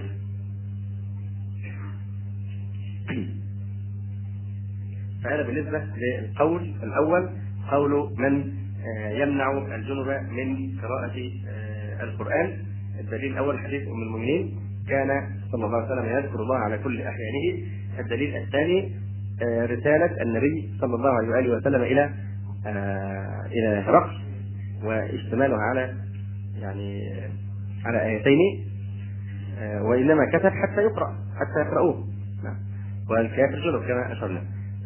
فهذا بالنسبة للقول الأول، قول من يمنع الجنب من قراءة القرآن. الدليل الأول حديث أم المؤمنين كان صلى الله عليه وسلم يذكر الله على كل أحيانه. الدليل الثاني رسالة النبي صلى الله عليه وسلم إلى هرقل واشتمالها على على آيتين، وإنما كتب حتى يقرأوه، والكافر جنب كما أشرنا.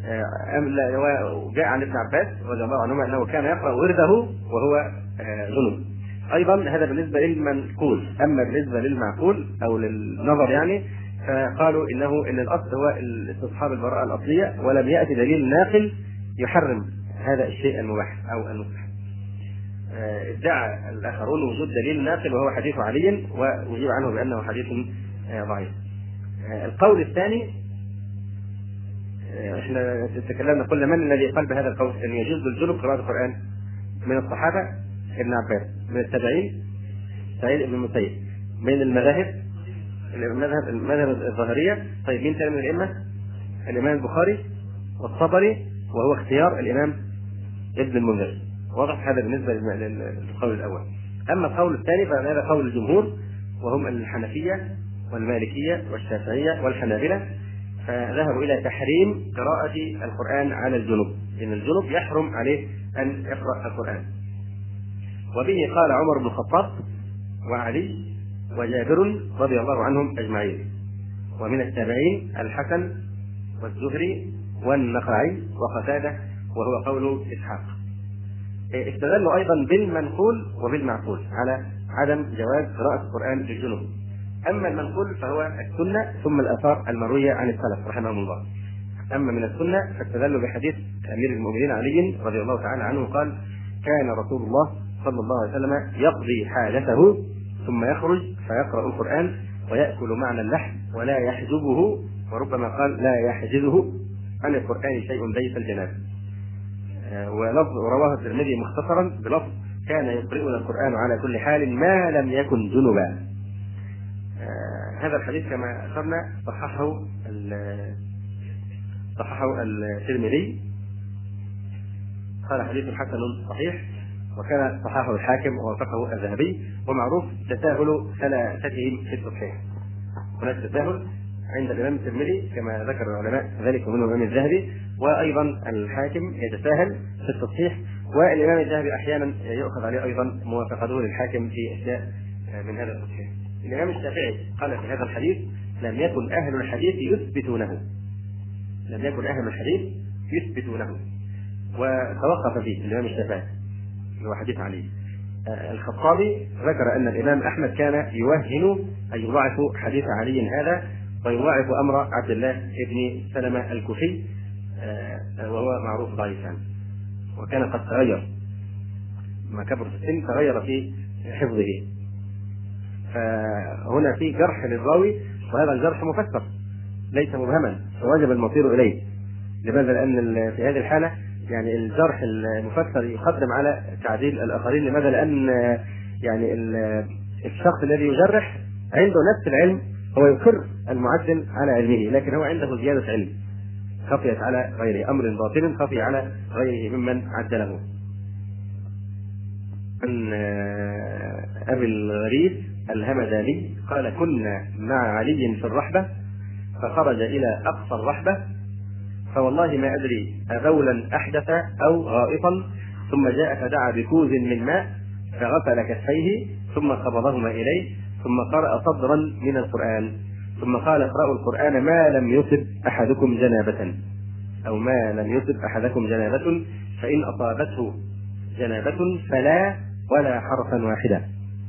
وجاء عن ابن عباس رضي الله عنهما أنه كان يقرأ ورده وهو جنب. أيضا هذا بالنسبة للمنقول. أما بالنسبة للمعقول أو للنظر يعني فقالوا إن الأصل هو استصحاب البراءة الأصلية، ولم يأتي دليل ناقل يحرم هذا الشيء المباح أو المستحب. ادعى الآخرون وجود دليل ناقل وهو حديث علي، وأجيب عنه بأنه حديث ضعيف. القول الثاني احنا تكلمنا قلنا من الذي قال بهذا القول ان يجوز للجنب قراءة القرآن؟ من الصحابة ابن عباس، من التابعين سعيد بن المسيب، من المذهب الظاهرية. طيب مين تاني من الأئمة؟ الإمام البخاري والطبري، وهو اختيار الإمام ابن المنذر. واضح هذا بالنسبة للقول الأول. أما القول الثاني فهذا قول الجمهور، وهم الحنفية والمالكية والشافعية والحنابلة، فذهبوا إلى تحريم قراءة القرآن على الجنوب، إن الجنوب يحرم عليه أن يقرأ القرآن. وبه قال عمر بن الخطاب وعلي وجابر رضي الله عنهم أجمعين. ومن التابعين الحسن والزهري والنخعي وقتادة، وهو قول إسحاق. استدلوا أيضا بالمنقول وبالمعقول على عدم جواز قراءة القرآن للجنوب. أما المنقول فهو السنة ثم الآثار المروية عن السلف رحمهم الله. أما من السنة فاستدلوا بحديث أمير المؤمنين علي رضي الله تعالى عنه قال: كان رسول الله صلى الله عليه وسلم يقضي حاجته ثم يخرج فيقرأ القرآن ويأكل معنى اللحم ولا يحجبه، وربما قال لا يحجزه عن القرآن شيء ليس الجناب. ورواه الترمذي مختصرا بلفظ: كان يقرئنا القرآن على كل حال ما لم يكن جنبا. هذا الحديث كما أشرنا صححه الترمذي، قال حديث حسن صحيح، وكان صححه الحاكم ووافقه الذهبي. ومعروف تساهل ثلاثتهم في التصحيح، هناك تساهل عند الإمام الترمذي كما ذكر العلماء ذلك ومنهم الإمام الذهبي، وأيضا الحاكم يتساهل في التصحيح، والإمام الذهبي أحيانا يؤخذ عليه أيضا موافقته للحاكم في أشياء من هذا التصحيح. الإمام الشافعي قال في هذا الحديث: لم يكن أهل الحديث يثبتونه، وتوقف فيه الإمام الشافعي هو حديث علي. الخطابي ذكر أن الإمام أحمد كان يوهن أن يضاعف حديث علي هذا ويضاعف أمر عبد الله بن سلمة الكوفي، وهو معروف ضعيفا، وكان قد تغير ما كبر في السن، تغير في حفظه. فهنا في جرح للراوي، وهذا الجرح مفسر ليس مبهما، فوجب المصير إليه. لماذا؟ لأن في هذه الحالة يعني الجرح المفسر يقدم على تعديل الآخرين. لماذا؟ لأن يعني الشخص الذي يجرح عنده نفس العلم، هو يقر المعدل على علمه، لكن هو عنده زيادة علم خفيت على غيره، أمر باطل خفي على غيره ممن عدله. عن أبي الغريث الهمداني قال: كنا مع علي في الرحبة فخرج إلى أقصى الرحبة، فوالله ما أدري أبولا أحدث أو غائطا، ثم جاء فدعا بكوز من ماء فغسل كفيه ثم قبضهما إليه، ثم قرأ صدرا من القرآن، ثم قال: اقرأوا القرآن ما لم يصب أحدكم جنابة، أو ما لم يصب أحدكم جنابة، فإن أصابته جنابة فلا ولا حرفا واحدا.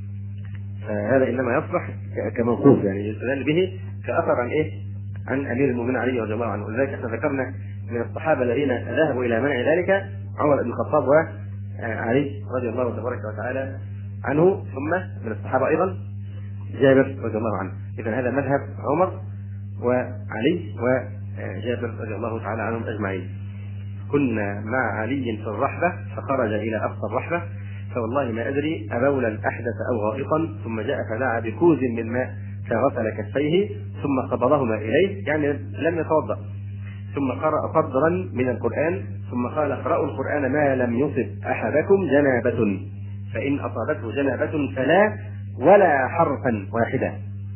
هذا إنما يصلح كموقوف، يعني يستدل به كأثر عن عن أمير المؤمنين علي رضي الله عنه. ولذلك احنا ذكرنا من الصحابة الذين ذهبوا إلى منع ذلك عمر بن الخطاب وعلي رضي الله تبارك وتعالى عنه، ثم من الصحابة أيضا جابر رضي الله عنه. إذن هذا مذهب عمر وعلي وجابر رضي الله تعالى عنهم أجمعين. كنا مع علي في الرحبة فخرج إلى أقصى الرحبة، فوالله ما أدري أبولا أحدث أو غائطا، ثم جاء فدعا بكوز من ماء فغسل كفيه ثم قبضهما إليه، يعني لم يتوضأ، ثم قرأ صدرا من القرآن، ثم قال: اقرأوا القرآن ما لم يصب أحدكم جنابة، فإن أصابته جنابة فلا ولا حرفا واحدا.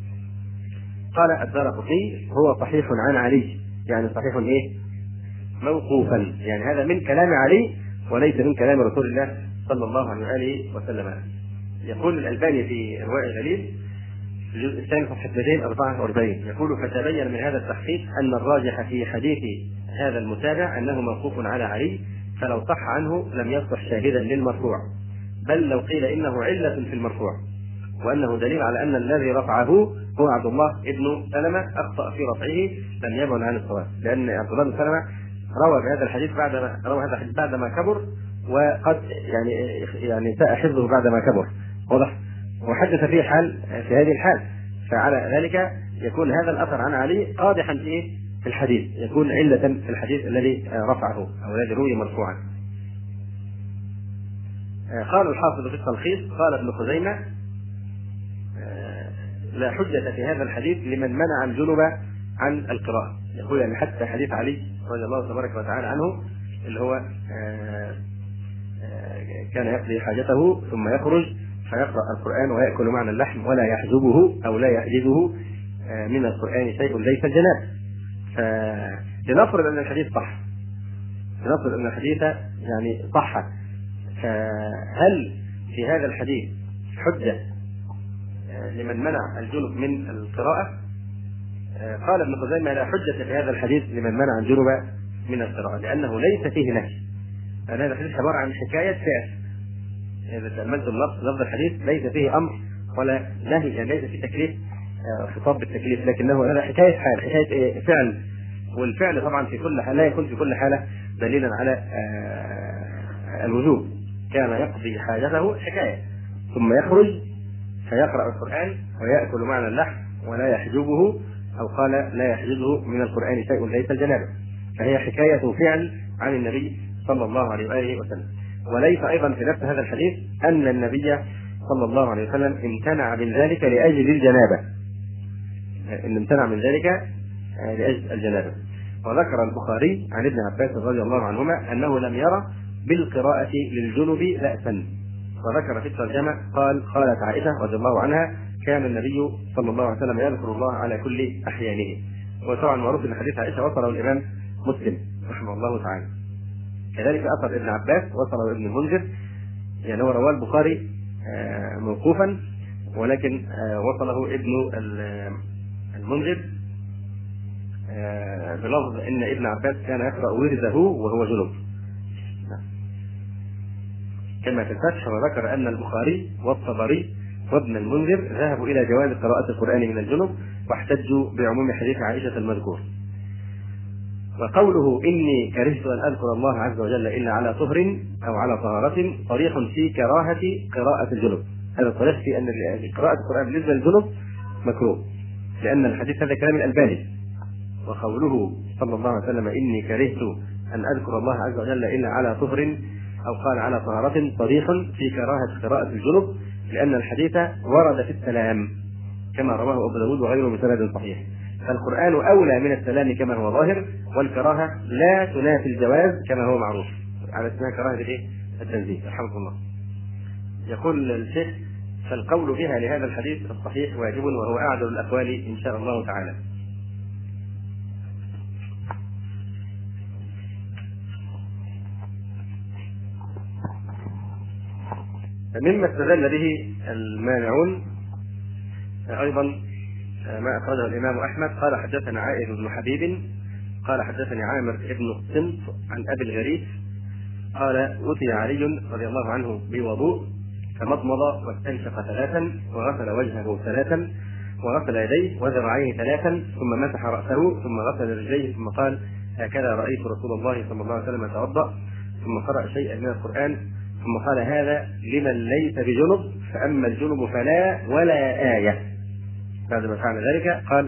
قال الدارقطني: هو صحيح عن علي، يعني صحيح موقوفا، يعني هذا من كلام علي وليس من كلام رسول الله صلى الله عليه وآله وسلم. يقول الألباني في إرواء الغليل في الجزء الثاني صفحة 244 يقول: فتبين من هذا التحقيق أن الراجح في حديث هذا المتابع أنه موقوف على علي، فلو صح عنه لم يصح شاهدا للمرفوع، بل لو قيل إنه علة في المرفوع، وأنه دليل على أن الذي رفعه هو عبد الله ابن سلمة أخطأ في رفعه لم يبعد عن الصواب، لأن عبد الله بن سلمة روى بهذا الحديث بعدما كبر، وقد يعني ساء حفظه بعدما كبر، واضح، وحدث في هذه الحال، فعلى ذلك يكون هذا الأثر عن علي قادحا في الحديث، يكون علة في الحديث الذي رفعه أو الذي روي مرفوعا. قال الحافظ في التلخيص قال ابن خزيمة لا حجة في هذا الحديث لمن منع الجنب عن القراءة. يقول يعني حتى حديث علي رضي الله تبارك وتعالى عنه اللي هو كان يقضي حاجته ثم يخرج فيقرأ القرآن ويأكل معنى اللحم ولا يحجبه أو لا يحجزه من القرآن شيء ليس الجناب. فلنفرض أن الحديث صح، لنفرض أن الحديث يعني صح، فهل في هذا الحديث حجة لمن منع الجنب من القراءة؟ قال ابن خزيمة لا حجة في هذا الحديث لمن منع الجنب من القراءة، لأنه ليس فيه نهي. هذا الحديث عبارة عن حكاية فعل. إذا تأملتم لفظ الحديث ليس فيه أمر ولا نهي، يعني ليس فيه تكليف خطاب بالتكليف، لكنه هذا حكاية حال، حكاية فعل. والفعل طبعا في كل حالة لا يكون في كل حالة دليلا على الوجوب. كان يقضي حاجته حكاية ثم يخرج فيقرأ القرآن ويأكل معنى اللحم ولا يحجبه أو قال لا يحجزه من القرآن شيء ليس الجنابة، فهي حكاية فعل عن النبي صلى الله عليه وآله وسلم. وليس أيضا في نفس هذا الحديث أن النبي صلى الله عليه وسلم امتنع من ذلك لأجل الجنابة، إن امتنع من ذلك لأجل الجنابة. وذكر البخاري عن ابن عباس رضي الله عنهما أنه لم يرى بالقراءة للجنب بأسا. وذكر في الترجمة قالت عائشة رضي الله عنها كان النبي صلى الله عليه وسلم يذكر الله على كل أحيانه. وطبعا معروف أن حديث عائشة وصله الإمام مسلم رحمه الله تعالى. كذلك أثر ابن عباس وصله ابن المنذر، يعني هو رواه البخاري موقوفا ولكن وصله ابن المنذر بلفظ ان ابن عباس كان يقرأ ورده وهو جنب كما في الفتح. وذكر ان البخاري والطبري وابن المنذر ذهبوا الى جواز قراءة القرآن من الجنب واحتجوا بعموم حديث عائشة المذكور. وقوله إني كرهت أن أذكر الله عز وجل إلا على طهر أو على طهارة صريح في كراهة قراءة الجنب. هذا صريح في أن قراءة القرآن بالنسبة للجنب مكروه، لأن الحديث هذا كلام الألباني. وقوله صلى الله عليه وسلم إني كرهت أن أذكر الله عز وجل إلا على طهر أو قال على طهارة صريح في كراهة قراءة الجنب، لأن الحديث ورد في السلام كما رواه أبو داود وغيره بسند صحيح. فالقرآن أولى من السلام كما هو ظاهر، والكراهة لا تنافي الجواز كما هو معروف، على اسمها كراهة التنزيه رحمه الله. يقول الشيخ فالقول بها لهذا الحديث الصحيح واجب وهو أعدل الأقوال إن شاء الله تعالى. مما استدل به المانعون أيضا ما أخرجه الإمام أحمد قال حدثنا عائد بن حبيب قال حدثني عامر بن الصمت عن أبي الغريب قال أتي علي رضي الله عنه بوضوء فمضمض واستنشق 3 وغسل وجهه 3 وغسل يديه وذراعيه 3 ثم مسح رأسه ثم غسل رجليه ثم قال هكذا رأيت رسول الله صلى الله عليه وسلم يتوضأ، ثم قرأ شيئا من القرآن ثم قال هذا لمن ليس بجنب فأما الجنب فلا ولا آية. بعد ما فعل ذلك قال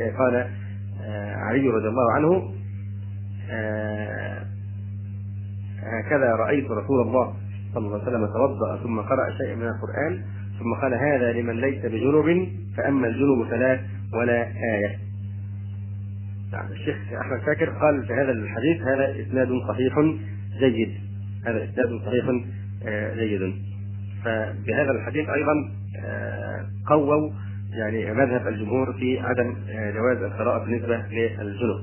علي رضي الله عنه هكذا رأيت رسول الله صلى الله عليه وسلم توضأ ثم قرأ شيئا من القرآن ثم قال هذا لمن ليس بجنب فأما الجنب فلا ولا آية. الشيخ أحمد شاكر قال في هذا الحديث هذا إسناد صحيح جيد، هذا إسناد صحيح جيد. فبهذا الحديث أيضا قووا يعني مذهب الجمهور في عدم جواز القراءة بالنسبة للجنب.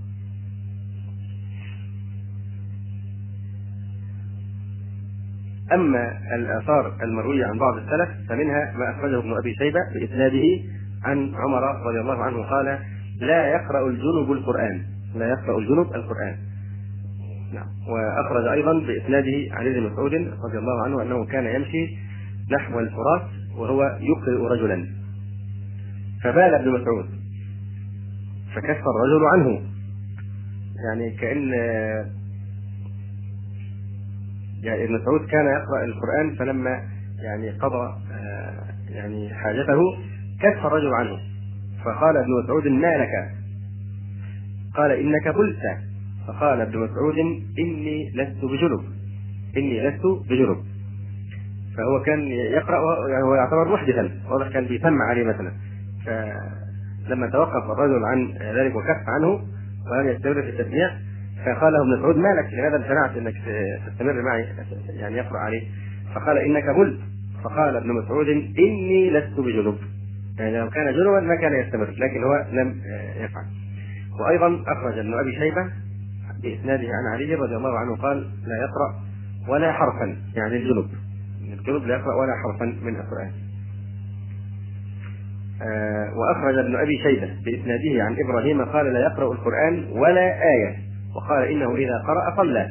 أما الآثار المروية عن بعض السلف فمنها ما أخرجه ابن أبي شيبة بإسناده عن عمر رضي الله عنه قال لا يقرأ الجنب القرآن، لا يقرأ الجنب القرآن. نعم. وأخرج أيضا بإسناده عن ابن مسعود رضي الله عنه أنه كان يمشي نحو الفرات وهو يقرئ رجلا فبال ابن مسعود فكف الرجل عنه، يعني كأن يعني ابن مسعود كان يقرأ القرآن فلما يعني قضى يعني حاجته كف الرجل عنه فقال ابن مسعود ما لك؟ قال إنك بلت. فقال ابن مسعود إني لست بجنب، إني لست بجنب. فهو كان يقرأ وهو يعتبر محدثا، واضح كان بيسمع عليه مثلا. فلما توقف الرجل عن ذلك وكف عنه ولم يستمر في التسميع، فقال له ابن مسعود: ما لك لماذا امتنعت انك تستمر معي يعني يقرأ عليه؟ فقال: انك بلت. فقال ابن مسعود: اني لست بجنب، يعني لو كان جنبا ما كان يستمر، لكن هو لم يفعل. وايضا اخرج ابن ابي شيبه باسناده عن علي رضي الله عنه قال: لا يقرأ ولا حرفا، يعني الجنب لا يقرأ ولا حرفا من القرآن. وأخرج ابن أبي شيبة بإسناده عن إبراهيم قال: لا يقرأ القرآن ولا آية، وقال: إنه إذا قرأ صلى.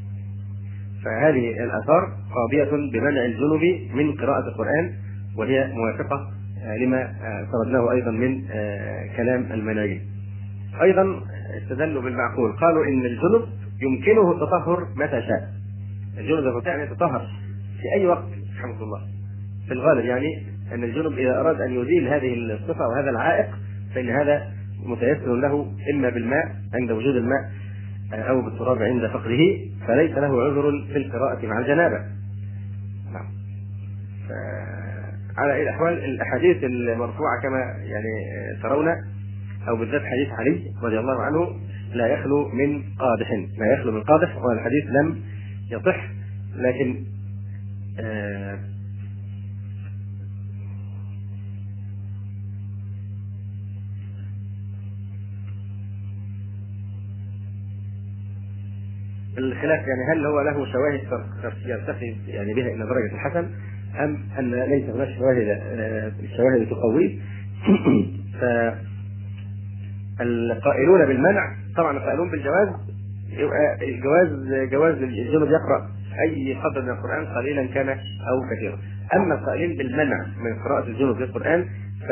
فهذه الآثار قاضية بمنع الجنب من قراءة القرآن، وهي موافقة لما سردناه أيضا من كلام المناجم. أيضا استدلوا بالمعقول، قالوا إن الجنب يمكنه التطهر متى شاء. الجنب يتطهر في أي وقت رحمه الله. في الغالب يعني أن الجنب إذا أراد أن يزيل هذه الصفة وهذا العائق فإن هذا متيسر له إما بالماء عند وجود الماء أو بالتراب عند فقده، فليس له عذر في القراءة مع الجنابة. نعم. على الأحوال الأحاديث المرفوعة كما يعني ترون، أو بالذات حديث علي رضي الله عنه، لا يخلو من قادح، لا يخلو من قادح، والحديث لم يصح. لكن الخلاف يعني هل هو له شواهد يرتقي يعني بها الى درجه الحسن، ام ان ليس هناك شواهد تقويه. فالقائلون بالمنع طبعا القائلون بالجواز، جواز الجنب يقرا اي قدر من القران قليلا كان او كثيرا. اما القائلين بالمنع من قراءه الجنب للقران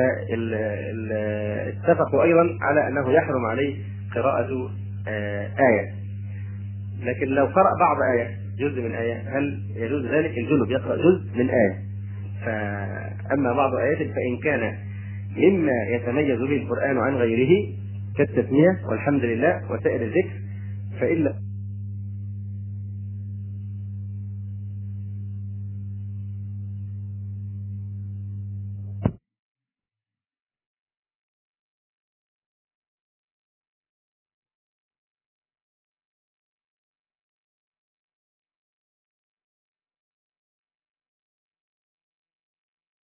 فاتفقوا ايضا على انه يحرم عليه قراءه ايه، لكن لو قرأ بعض آية جزء من آية هل يجوز ذلك؟ الجنب يقرأ جزء من آية. فأما بعض آيات فإن كان مما يتميز به القرآن عن غيره كالتسمية والحمد لله وسائر الذكر فإلا